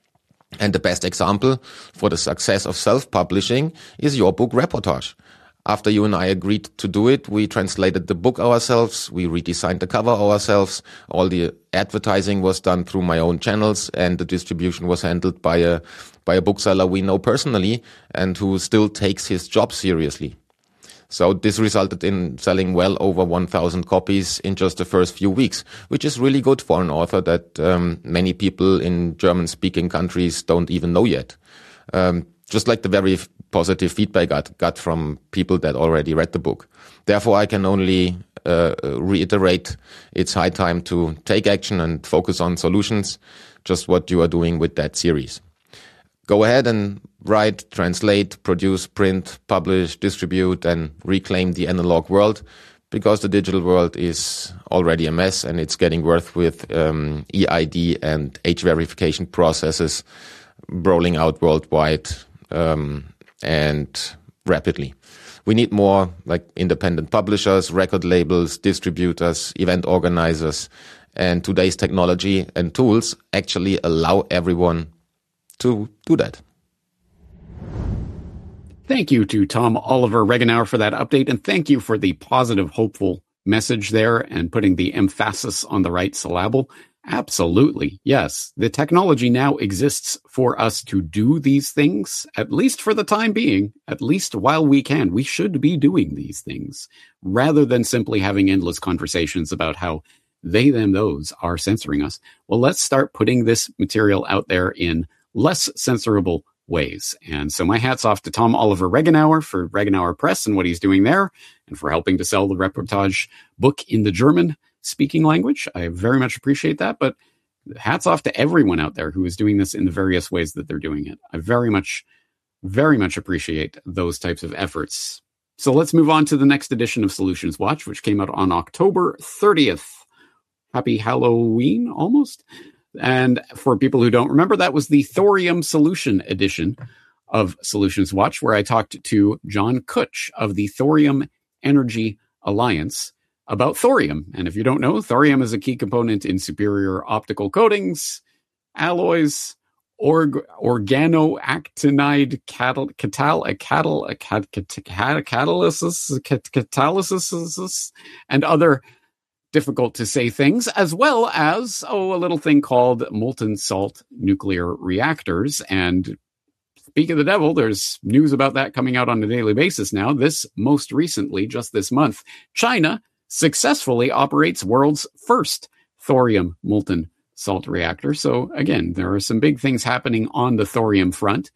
And the best example for the success of self-publishing is your book Reportage. After you and I agreed to do it, we translated the book ourselves, we redesigned the cover ourselves, all the advertising was done through my own channels, and the distribution was handled by a by a bookseller we know personally and who still takes his job seriously. So this resulted in selling well over one thousand copies in just the first few weeks, which is really good for an author that um, many people in German-speaking countries don't even know yet. Um, just like the very positive feedback I got, got from people that already read the book. Therefore, I can only uh, reiterate it's high time to take action and focus on solutions, just what you are doing with that series. Go ahead and write, translate, produce, print, publish, distribute, and reclaim the analog world, because the digital world is already a mess and it's getting worse with um, E I D and age verification processes rolling out worldwide um, and rapidly. We need more like independent publishers, record labels, distributors, event organizers, and today's technology and tools actually allow everyone to do that. Thank you to Tom Oliver Regenauer for that update, and thank you for the positive, hopeful message there and putting the emphasis on the right syllable. Absolutely. Yes. The technology now exists for us to do these things, at least for the time being, at least while we can. We should be doing these things rather than simply having endless conversations about how they, them, those are censoring us. Well, let's start putting this material out there in less censorable ways. And so my hat's off to Tom Oliver Regenauer for Regenauer Press and what he's doing there, and for helping to sell the Reportage book in the German speaking language. I very much appreciate that, but hats off to everyone out there who is doing this in the various ways that they're doing it. I very much, very much appreciate those types of efforts. So let's move on to the next edition of Solutions Watch, which came out on October thirtieth. Happy Halloween, almost. And for people who don't remember, that was the Thorium Solution edition of Solutions Watch, where I talked to John Kutch of the Thorium Energy Alliance about thorium. And if you don't know, thorium is a key component in superior optical coatings, alloys, org- organoactinide catal- catal- catal- cat- cat- catalysis, cat- catalysis, and other difficult to say things, as well as, oh, a little thing called molten salt nuclear reactors. And speak of the devil, there's news about that coming out on a daily basis now. This most recently, just this month, China successfully operates world's first thorium molten salt reactor. So again, there are some big things happening on the thorium front.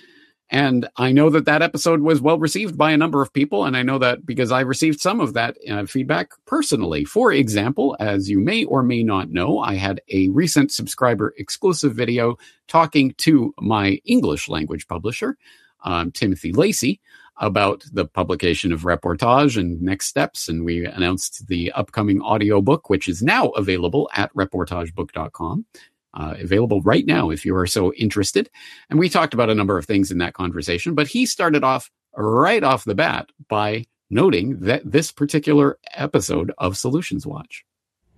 And I know that that episode was well received by a number of people. And I know that because I received some of that uh, feedback personally. For example, as you may or may not know, I had a recent subscriber exclusive video talking to my English language publisher, um, Timothy Lacey, about the publication of Reportage and next steps. And we announced the upcoming audiobook, which is now available at reportage book dot com. Uh, available right now if you are so interested. And we talked about a number of things in that conversation, but he started off right off the bat by noting that this particular episode of Solutions Watch.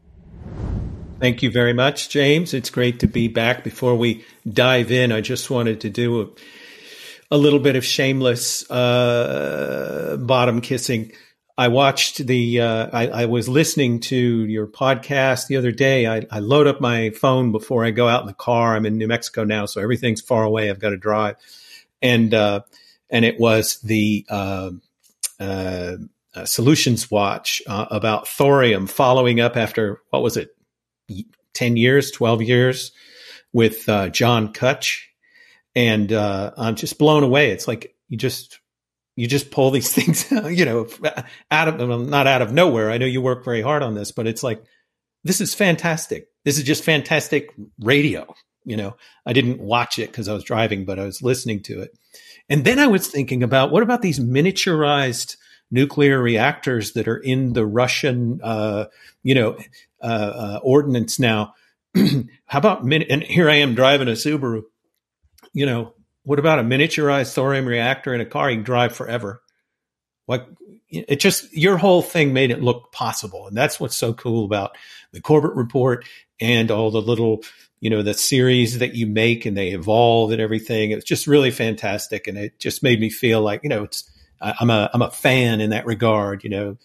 Thank you very much, James. It's great to be back. Before we dive in, I just wanted to do a a little bit of shameless uh, bottom kissing. I watched the, uh, I, I was listening to your podcast the other day. I, I load up my phone before I go out in the car. I'm in New Mexico now, so everything's far away. I've got to drive. And, uh, and it was the, uh, uh, uh Solutions Watch, uh, about thorium following up after, what was it? ten years, twelve years with, uh, John Kutch. And, uh, I'm just blown away. It's like, you just, You just pull these things, you know, out of, not out of nowhere. I know you work very hard on this, but it's like, this is fantastic. This is just fantastic radio. You know, I didn't watch it because I was driving, but I was listening to it. And then I was thinking about, what about these miniaturized nuclear reactors that are in the Russian, uh, you know, uh, uh, ordnance now? How about, min- and here I am driving a Subaru, you know, what about a miniaturized thorium reactor in a car you can drive forever? What it just, your whole thing made it look possible. And that's what's so cool about the Corbett Report and all the little, you know, the series that you make and they evolve and everything. It's just really fantastic. And it just made me feel like, you know, it's, I'm a, I'm a fan in that regard, you know.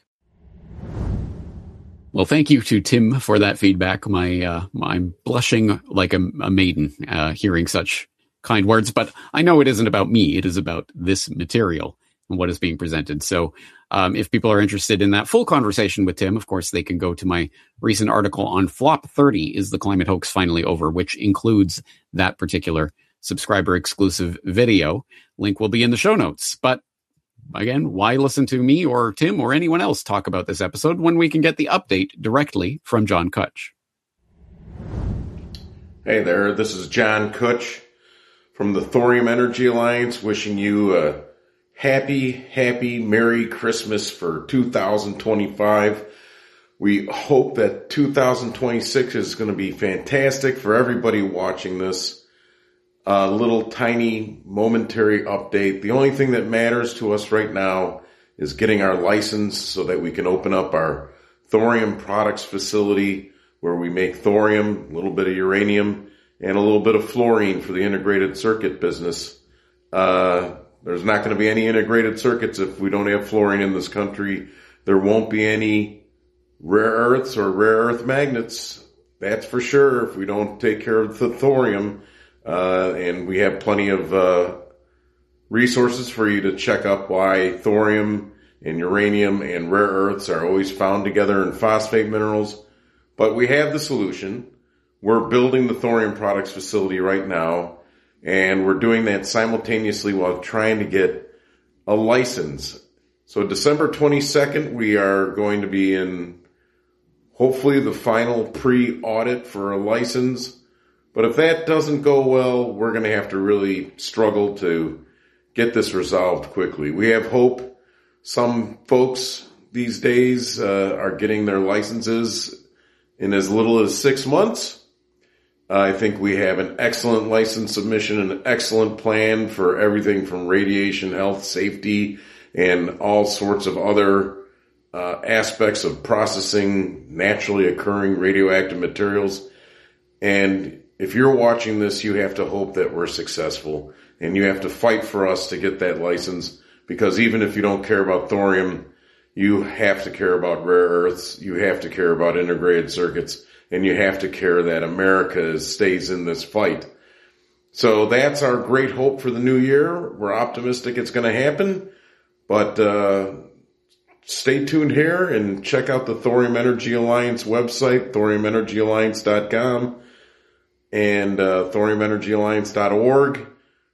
Well, thank you to Tim for that feedback. My, uh, I'm blushing like a, a maiden, uh, hearing such kind words, but I know it isn't about me. It is about this material and what is being presented. So um, if people are interested in that full conversation with Tim, of course, they can go to my recent article on Flop thirty, Is the Climate Hoax Finally Over?, which includes that particular subscriber exclusive video. Link will be in the show notes. But again, why listen to me or Tim or anyone else talk about this episode when we can get the update directly from John Kutch? Hey there, this is John Kutch from the Thorium Energy Alliance, wishing you a happy, happy, Merry Christmas for two thousand twenty-five. We hope that two thousand twenty-six is going to be fantastic for everybody watching this. A little tiny momentary update. The only thing that matters to us right now is getting our license so that we can open up our thorium products facility where we make thorium, a little bit of uranium, and a little bit of fluorine for the integrated circuit business. Uh, there's not going to be any integrated circuits if we don't have fluorine in this country. There won't be any rare earths or rare earth magnets. That's for sure if we don't take care of the thorium. Uh, and we have plenty of uh, resources for you to check up why thorium and uranium and rare earths are always found together in phosphate minerals. But we have the solution. We're building the thorium products facility right now, and we're doing that simultaneously while trying to get a license. So December twenty-second, we are going to be in hopefully the final pre-audit for a license. But if that doesn't go well, we're going to have to really struggle to get this resolved quickly. We have hope. Some folks these days uh, are getting their licenses in as little as six months. I think we have an excellent license submission and an excellent plan for everything from radiation, health, safety, and all sorts of other uh, aspects of processing naturally occurring radioactive materials. And if you're watching this, you have to hope that we're successful, and you have to fight for us to get that license, because even if you don't care about thorium, you have to care about rare earths, you have to care about integrated circuits, and you have to care that America stays in this fight. So that's our great hope for the new year. We're optimistic it's going to happen, but uh, stay tuned here and check out the Thorium Energy Alliance website, thorium energy alliance dot com and uh, thorium energy alliance dot org.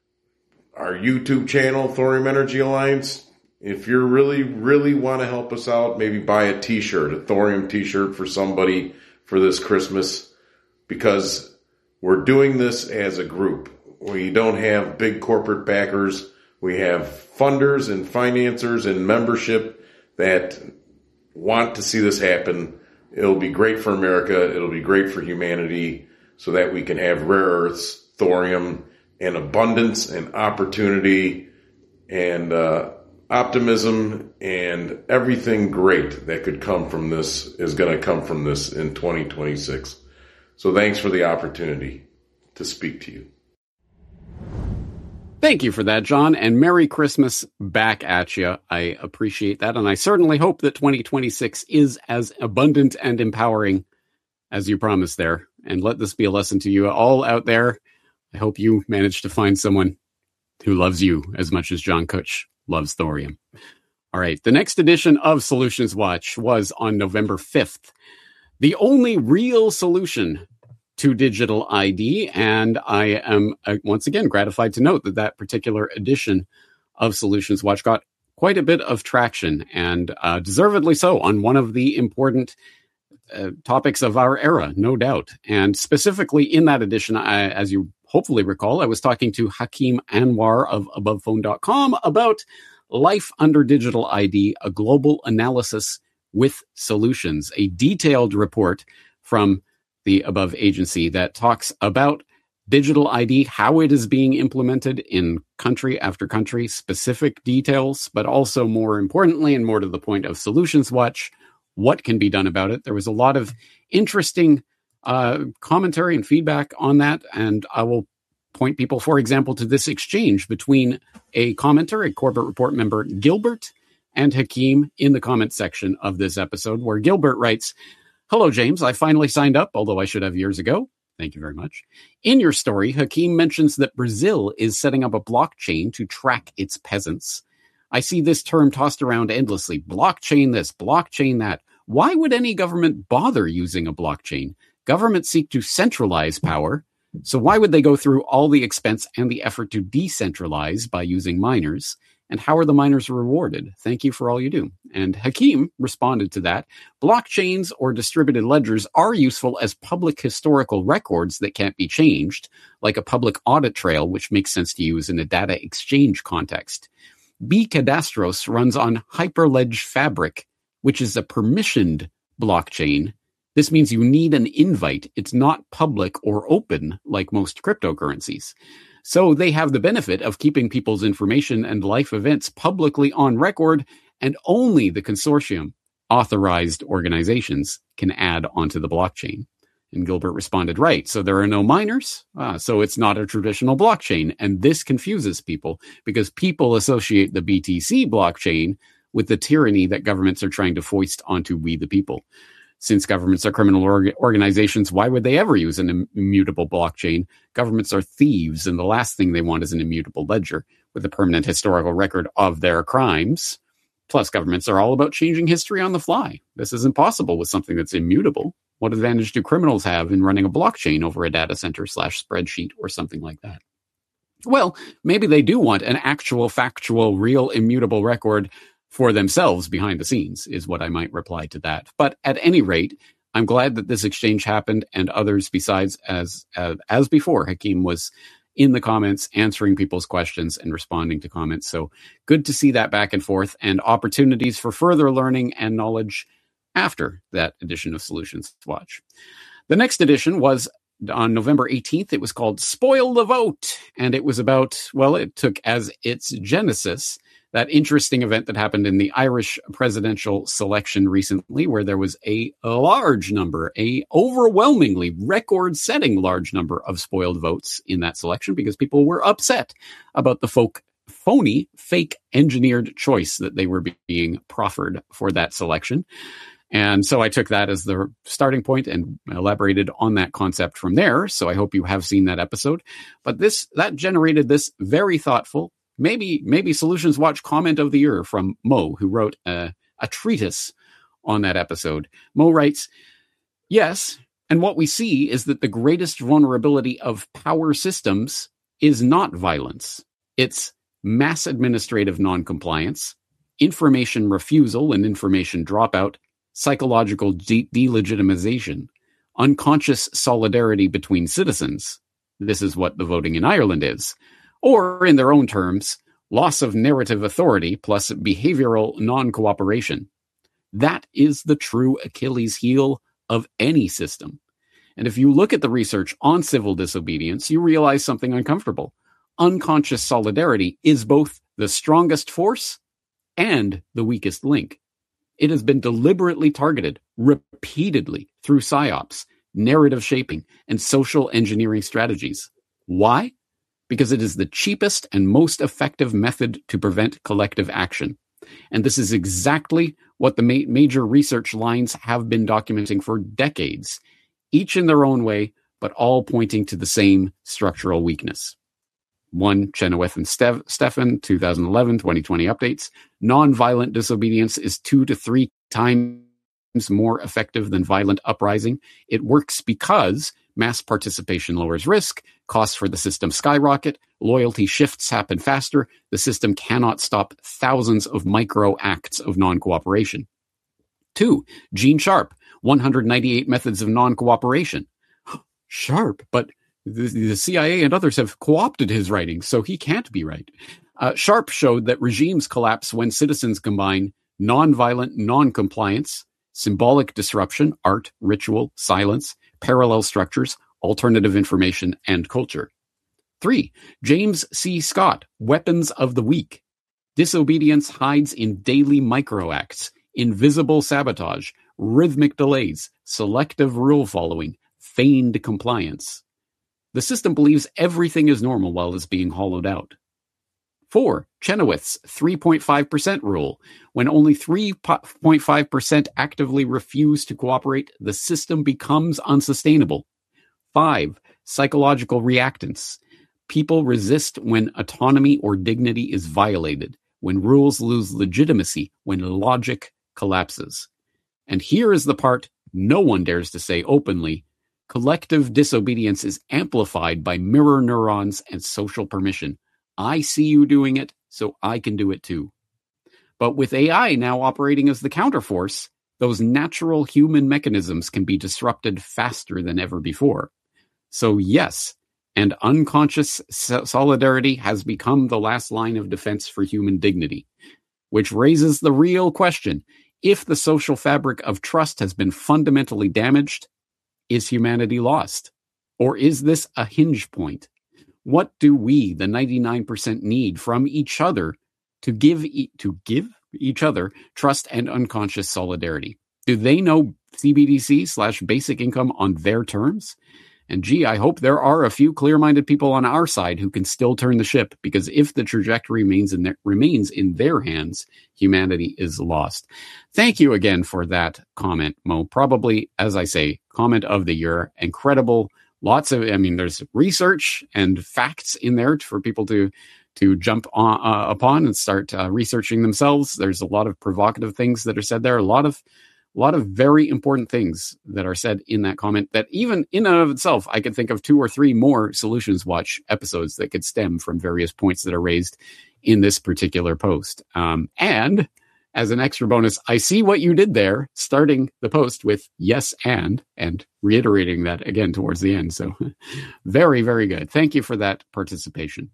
Our YouTube channel, Thorium Energy Alliance. If you really, really want to help us out, maybe buy a t-shirt, a thorium t-shirt for somebody for this Christmas, because we're doing this as a group. We don't have big corporate backers. We have funders and financiers and membership that want to see this happen. It'll be great for America. It'll be great for humanity, so that we can have rare earths, thorium, and abundance and opportunity and uh, optimism, and everything great that could come from this is going to come from this in twenty twenty-six. So thanks for the opportunity to speak to you. Thank you for that, John, and Merry Christmas back at you. I appreciate that, and I certainly hope that twenty twenty-six is as abundant and empowering as you promised there. And let this be a lesson to you all out there. I hope you manage to find someone who loves you as much as John Kutch loves thorium. All right, the next edition of Solutions Watch was on November fifth. The only real solution to digital I D, and I am uh, once again gratified to note that that particular edition of Solutions Watch got quite a bit of traction, and uh, deservedly so, on one of the important uh, topics of our era, no doubt. And specifically in that edition, I, as you hopefully recall, I was talking to Hakeem Anwar of above phone dot com about Life Under Digital I D, a global analysis with solutions, a detailed report from the above agency that talks about digital I D, how it is being implemented in country after country, specific details, but also more importantly and more to the point of Solutions Watch, what can be done about it. There was a lot of interesting uh, commentary and feedback on that, and I will point people, for example, to this exchange between a commenter, a Corbett Report member, Gilbert, and Hakeem in the comment section of this episode, where Gilbert writes, "Hello, James. I finally signed up, although I should have years ago. Thank you very much. In your story, Hakeem mentions that Brazil is setting up a blockchain to track its peasants. I see this term tossed around endlessly. Blockchain this, blockchain that. Why would any government bother using a blockchain? Governments seek to centralize power. So why would they go through all the expense and the effort to decentralize by using miners? And how are the miners rewarded? Thank you for all you do." And Hakeem responded to that. "Blockchains or distributed ledgers are useful as public historical records that can't be changed, like a public audit trail, which makes sense to use in a data exchange context. bCadastros runs on Hyperledge Fabric, which is a permissioned blockchain. This means you need an invite. It's not public or open like most cryptocurrencies. So they have the benefit of keeping people's information and life events publicly on record, and only the consortium, authorized organizations, can add onto the blockchain." And Gilbert responded, "Right, so there are no miners, ah, so it's not a traditional blockchain. And this confuses people because people associate the B T C blockchain with the tyranny that governments are trying to foist onto we the people. Since governments are criminal org- organizations, why would they ever use an Im- immutable blockchain? Governments are thieves, and the last thing they want is an immutable ledger with a permanent historical record of their crimes. Plus, governments are all about changing history on the fly. This is impossible with something that's immutable. What advantage do criminals have in running a blockchain over a data center slash spreadsheet or something like that? Well, maybe they do want an actual, factual, real, immutable record for themselves behind the scenes, is what I might reply to that. But at any rate, I'm glad that this exchange happened, and others besides, as uh, as before, Hakeem was in the comments answering people's questions and responding to comments. So good to see that back and forth, and opportunities for further learning and knowledge after that edition of Solutions Watch. The next edition was on November eighteenth. It was called Spoil the Vote, and it was about, well, it took as its genesis that interesting event that happened in the Irish presidential selection recently, where there was a large number, a overwhelmingly record-setting large number of spoiled votes in that selection because people were upset about the folk, phony, fake engineered choice that they were being proffered for that selection. And so I took that as the starting point and elaborated on that concept from there. So I hope you have seen that episode. But this that generated this very thoughtful, Maybe maybe Solutions Watch comment of the year from Mo, who wrote a, a treatise on that episode. Mo writes, "Yes, and what we see is that the greatest vulnerability of power systems is not violence. It's mass administrative noncompliance, information refusal and information dropout, psychological de- delegitimization, unconscious solidarity between citizens. This is what the voting in Ireland is. Or, in their own terms, loss of narrative authority plus behavioral non-cooperation. That is the true Achilles heel of any system. And if you look at the research on civil disobedience, you realize something uncomfortable. Unconscious solidarity is both the strongest force and the weakest link. It has been deliberately targeted repeatedly through psyops, narrative shaping, and social engineering strategies. Why? because it is the cheapest and most effective method to prevent collective action. And this is exactly what the ma- major research lines have been documenting for decades, each in their own way, but all pointing to the same structural weakness. One, Chenoweth and Stev- Stefan, twenty eleven, twenty twenty updates. Nonviolent disobedience is two to three times more effective than violent uprising. It works because mass participation lowers risk, costs for the system skyrocket, loyalty shifts happen faster, the system cannot stop thousands of micro acts of non-cooperation. Two, Gene Sharp, one hundred ninety-eight methods of non-cooperation. Sharp, but the, the C I A and others have co-opted his writings, so he can't be right. Uh, Sharp showed that regimes collapse when citizens combine nonviolent non-compliance, symbolic disruption, art, ritual, silence, parallel structures, alternative information, and culture. Three, James C. Scott, Weapons of the Weak. Disobedience hides in daily microacts, invisible sabotage, rhythmic delays, selective rule following, feigned compliance. The system believes everything is normal while it's being hollowed out. Four, Chenoweth's three point five percent rule. When only three point five percent actively refuse to cooperate, the system becomes unsustainable. Five, psychological reactance. People resist when autonomy or dignity is violated, when rules lose legitimacy, when logic collapses. And here is the part no one dares to say openly. Collective disobedience is amplified by mirror neurons and social permission. I see you doing it, so I can do it too. But with A I now operating as the counterforce, those natural human mechanisms can be disrupted faster than ever before. So yes, and unconscious solidarity has become the last line of defense for human dignity, which raises the real question. If the social fabric of trust has been fundamentally damaged, is humanity lost? Or is this a hinge point? What do we, the ninety-nine percent, need from each other to give e- to give each other trust and unconscious solidarity? Do they know C B D C slash basic income on their terms? And gee, I hope there are a few clear-minded people on our side who can still turn the ship, because if the trajectory remains in their, remains in their hands, humanity is lost. Thank you again for that comment, Mo. Probably, as I say, comment of the year. Incredible. Lots of, I mean, there's research and facts in there for people to to jump on, uh, upon and start uh, researching themselves. There's a lot of provocative things that are said there. A lot of A lot of very important things that are said in that comment that even in and of itself, I could think of two or three more Solutions Watch episodes that could stem from various points that are raised in this particular post. Um, and as an extra bonus, I see what you did there, starting the post with yes and, and reiterating that again towards the end. So very, very good. Thank you for that participation.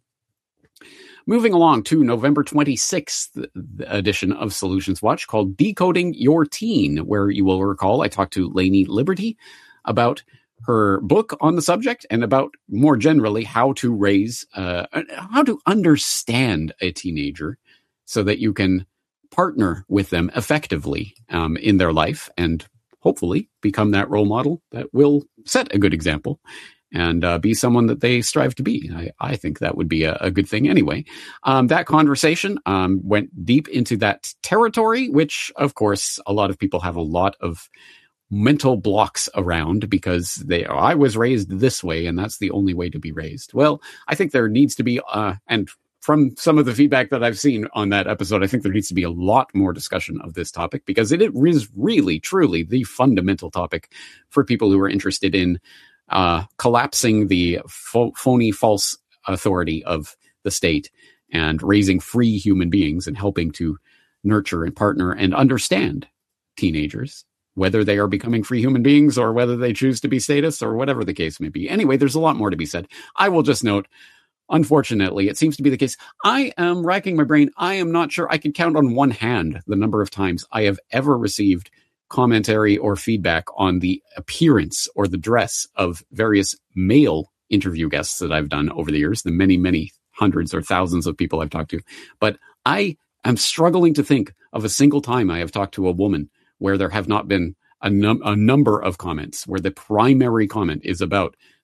Moving along to November twenty-sixth edition of Solutions Watch called Decoding Your Teen, where you will recall I talked to Lainey Liberty about her book on the subject and about more generally how to raise, uh, how to understand a teenager so that you can partner with them effectively um, in their life and hopefully become that role model that will set a good example and uh, be someone that they strive to be. I, I think that would be a, a good thing anyway. Um, that conversation um, went deep into that territory, which, of course, a lot of people have a lot of mental blocks around because they, oh, I was raised this way, and that's the only way to be raised. Well, I think there needs to be, uh, and from some of the feedback that I've seen on that episode, I think there needs to be a lot more discussion of this topic because it is really, truly the fundamental topic for people who are interested in Uh, collapsing the ph- phony, false authority of the state and raising free human beings and helping to nurture and partner and understand teenagers, whether they are becoming free human beings or whether they choose to be statists or whatever the case may be. Anyway, there's a lot more to be said. I will just note, unfortunately, it seems to be the case. I am racking my brain. I am not sure I can count on one hand the number of times I have ever received commentary or feedback on the appearance or the dress of various male interview guests that I've done over the years, the many, many hundreds or thousands of people I've talked to. But I am struggling to think of a single time I have talked to a woman where there have not been a, num- a number of comments where the primary comment is about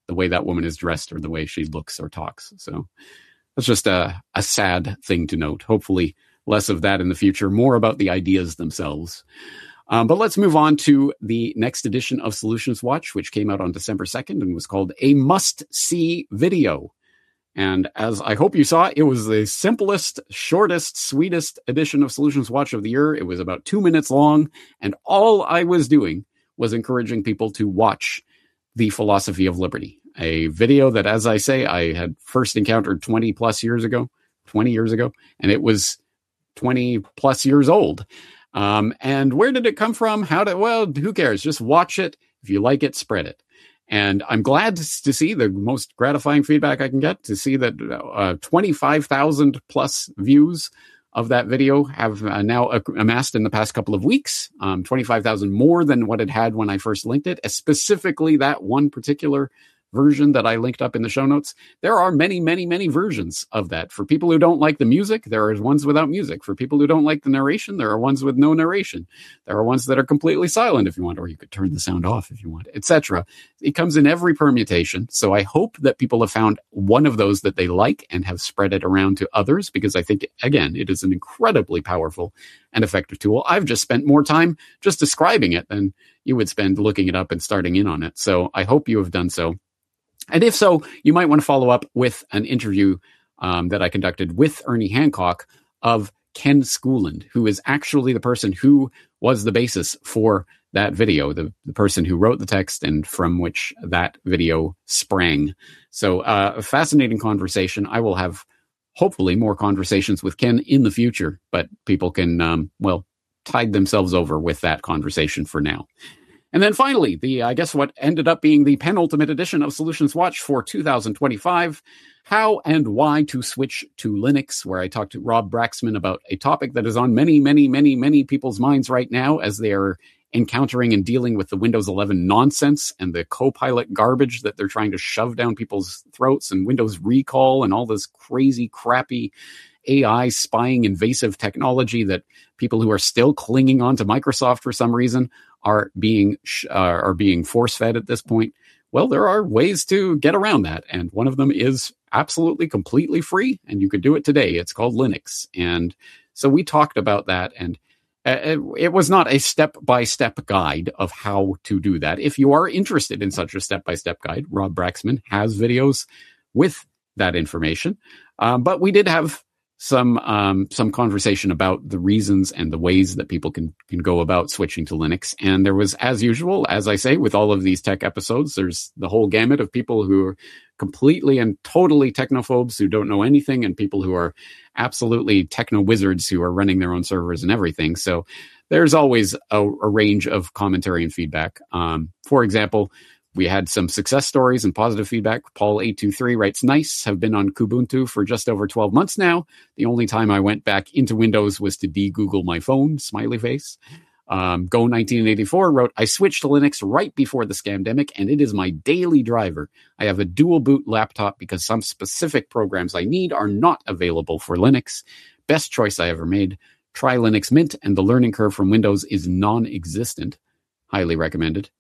the way that woman is dressed or the way she looks or talks. So that's just a, a sad thing to note. Hopefully less of that in the future, more about the ideas themselves. Um, but let's move on to the next edition of Solutions Watch, which came out on December second and was called A Must-See Video. And as I hope you saw, it was the simplest, shortest, sweetest edition of Solutions Watch of the year. It was about two minutes long, and all I was doing was encouraging people to watch The Philosophy of Liberty, a video that, as I say, I had first encountered twenty plus years ago, twenty years ago, and it was twenty plus years old. Um, and where did it come from? How did, well, who cares? Just watch it. If you like it, spread it. And I'm glad to see the most gratifying feedback I can get, to see that uh, twenty-five thousand plus views of that video have uh, now amassed in the past couple of weeks, um, twenty-five thousand more than what it had when I first linked it, specifically that one particular version that I linked up in the show notes. There are many, many, many versions of that. For people who don't like the music, there are ones without music. For people who don't like the narration, there are ones with no narration. There are ones that are completely silent if you want, or you could turn the sound off if you want, et cetera. It comes in every permutation. So I hope that people have found one of those that they like and have spread it around to others, because I think, again, it is an incredibly powerful and effective tool. I've just spent more time just describing it than you would spend looking it up and starting in on it. So I hope you have done so. And if so, you might want to follow up with an interview um, that I conducted with Ernie Hancock of Ken Schooland, who is actually the person who was the basis for that video, the, the person who wrote the text and from which that video sprang. So uh, a fascinating conversation. I will have hopefully more conversations with Ken in the future, but people can, um, well, tide themselves over with that conversation for now. And then finally, the I guess what ended up being the penultimate edition of Solutions Watch for two thousand twenty-five, How and Why to Switch to Linux, where I talked to Rob Braxman about a topic that is on many, many, many, many people's minds right now as they are encountering and dealing with the Windows eleven nonsense and the Copilot garbage that they're trying to shove down people's throats, and Windows recall and all this crazy, crappy A I spying invasive technology that people who are still clinging on to Microsoft for some reason are being uh, are being force-fed at this point. Well, there are ways to get around that, and one of them is absolutely completely free, and you could do it today. It's called Linux. And so we talked about that, and it, it was not a step-by-step guide of how to do that. If you are interested in such a step-by-step guide, Rob Braxman has videos with that information. Um, but we did have some um, some conversation about the reasons and the ways that people can can go about switching to Linux. And there was, as usual, as I say, with all of these tech episodes, there's the whole gamut of people who are completely and totally technophobes who don't know anything, and people who are absolutely techno wizards who are running their own servers and everything. So there's always a, a range of commentary and feedback. Um, for example, we had some success stories and positive feedback. Paul eight two three writes, nice, have been on Kubuntu for just over twelve months now. The only time I went back into Windows was to de-Google my phone, smiley face. Um, Go nineteen eighty-four wrote, I switched to Linux right before the scamdemic, and it is my daily driver. I have a dual boot laptop because some specific programs I need are not available for Linux. Best choice I ever made. Try Linux Mint, and the learning curve from Windows is non-existent. Highly recommended.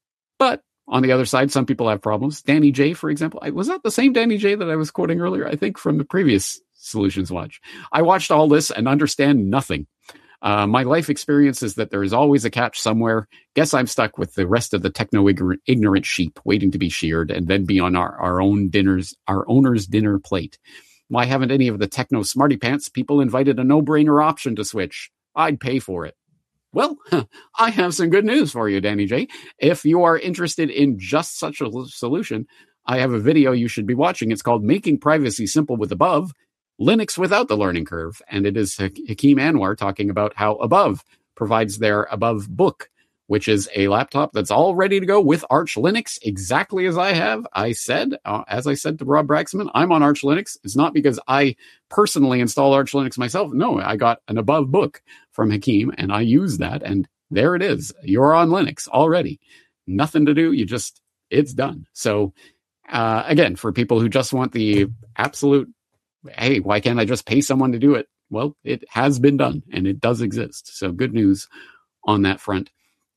But on the other side, some people have problems. Danny J, for example. I, was that the same Danny J that I was quoting earlier? I think from the previous Solutions Watch. I watched all this and understand nothing. Uh, my life experience is that there is always a catch somewhere. Guess I'm stuck with the rest of the techno-ignorant sheep waiting to be sheared and then be on our, our own dinners, our owner's dinner plate. Why haven't any of the techno smarty pants people invited a no-brainer option to switch? I'd pay for it. Well, I have some good news for you, Danny J. If you are interested in just such a solution, I have a video you should be watching. It's called Making Privacy Simple with Above, Linux Without the Learning Curve. And it is Hakeem Anwar talking about how Above provides their Above book, which is a laptop that's all ready to go with Arch Linux, exactly as I have. I said, uh, as I said to Rob Braxman, I'm on Arch Linux. It's not because I personally install Arch Linux myself. No, I got an Above book from Hakeem, and I use that, and there it is. You're on Linux already. Nothing to do. You just, it's done. So, uh, again, for people who just want the absolute, hey, why can't I just pay someone to do it? Well, it has been done, and it does exist. So good news on that front.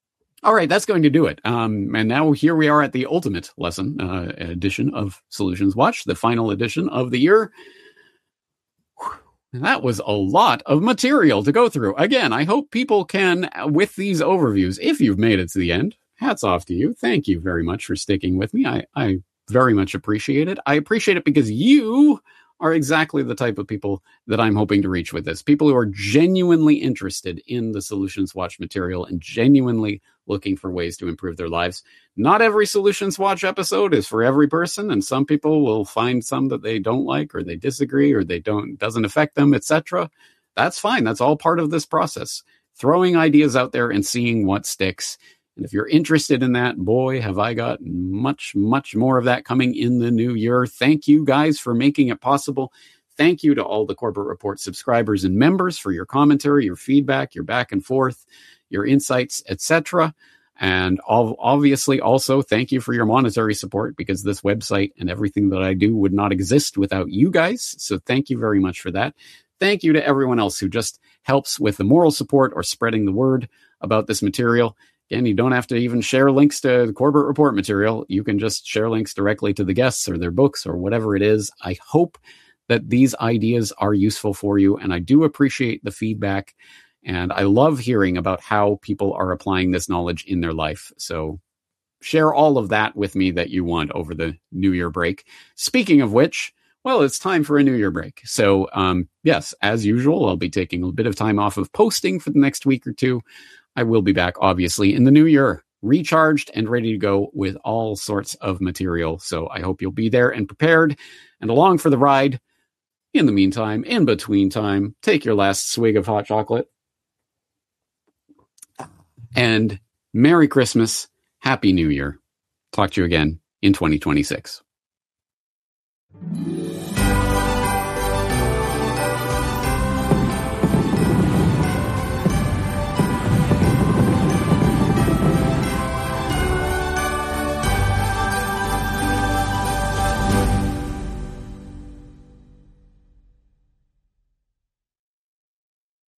All right, that's going to do it. Um, and now here we are at the ultimate lesson uh, edition of Solutions Watch, the final edition of the year. Whew, that was a lot of material to go through. Again, I hope people can, with these overviews, if you've made it to the end, hats off to you. Thank you very much for sticking with me. I, I very much appreciate it. I appreciate it because you are exactly the type of people that I'm hoping to reach with this. People who are genuinely interested in the Solutions Watch material and genuinely looking for ways to improve their lives. Not every Solutions Watch episode is for every person, and some people will find some that they don't like or they disagree or they don't doesn't affect them, et cetera. That's fine. That's all part of this process. Throwing ideas out there and seeing what sticks. And if you're interested in that, boy, have I got much, much more of that coming in the new year. Thank you guys for making it possible. Thank you to all the Corbett Report subscribers and members for your commentary, your feedback, your back and forth, your insights, et cetera. And obviously also thank you for your monetary support, because this website and everything that I do would not exist without you guys. So thank you very much for that. Thank you to everyone else who just helps with the moral support or spreading the word about this material. Again, you don't have to even share links to the Corbett Report material. You can just share links directly to the guests or their books or whatever it is. I hope that these ideas are useful for you, and I do appreciate the feedback. And I love hearing about how people are applying this knowledge in their life. So share all of that with me that you want over the New Year break. Speaking of which, well, it's time for a New Year break. So um, yes, as usual, I'll be taking a bit of time off of posting for the next week or two. I will be back, obviously, in the new year, recharged and ready to go with all sorts of material. So I hope you'll be there and prepared and along for the ride. In the meantime, in between time, take your last swig of hot chocolate. And Merry Christmas, Happy New Year. Talk to you again in twenty twenty-six.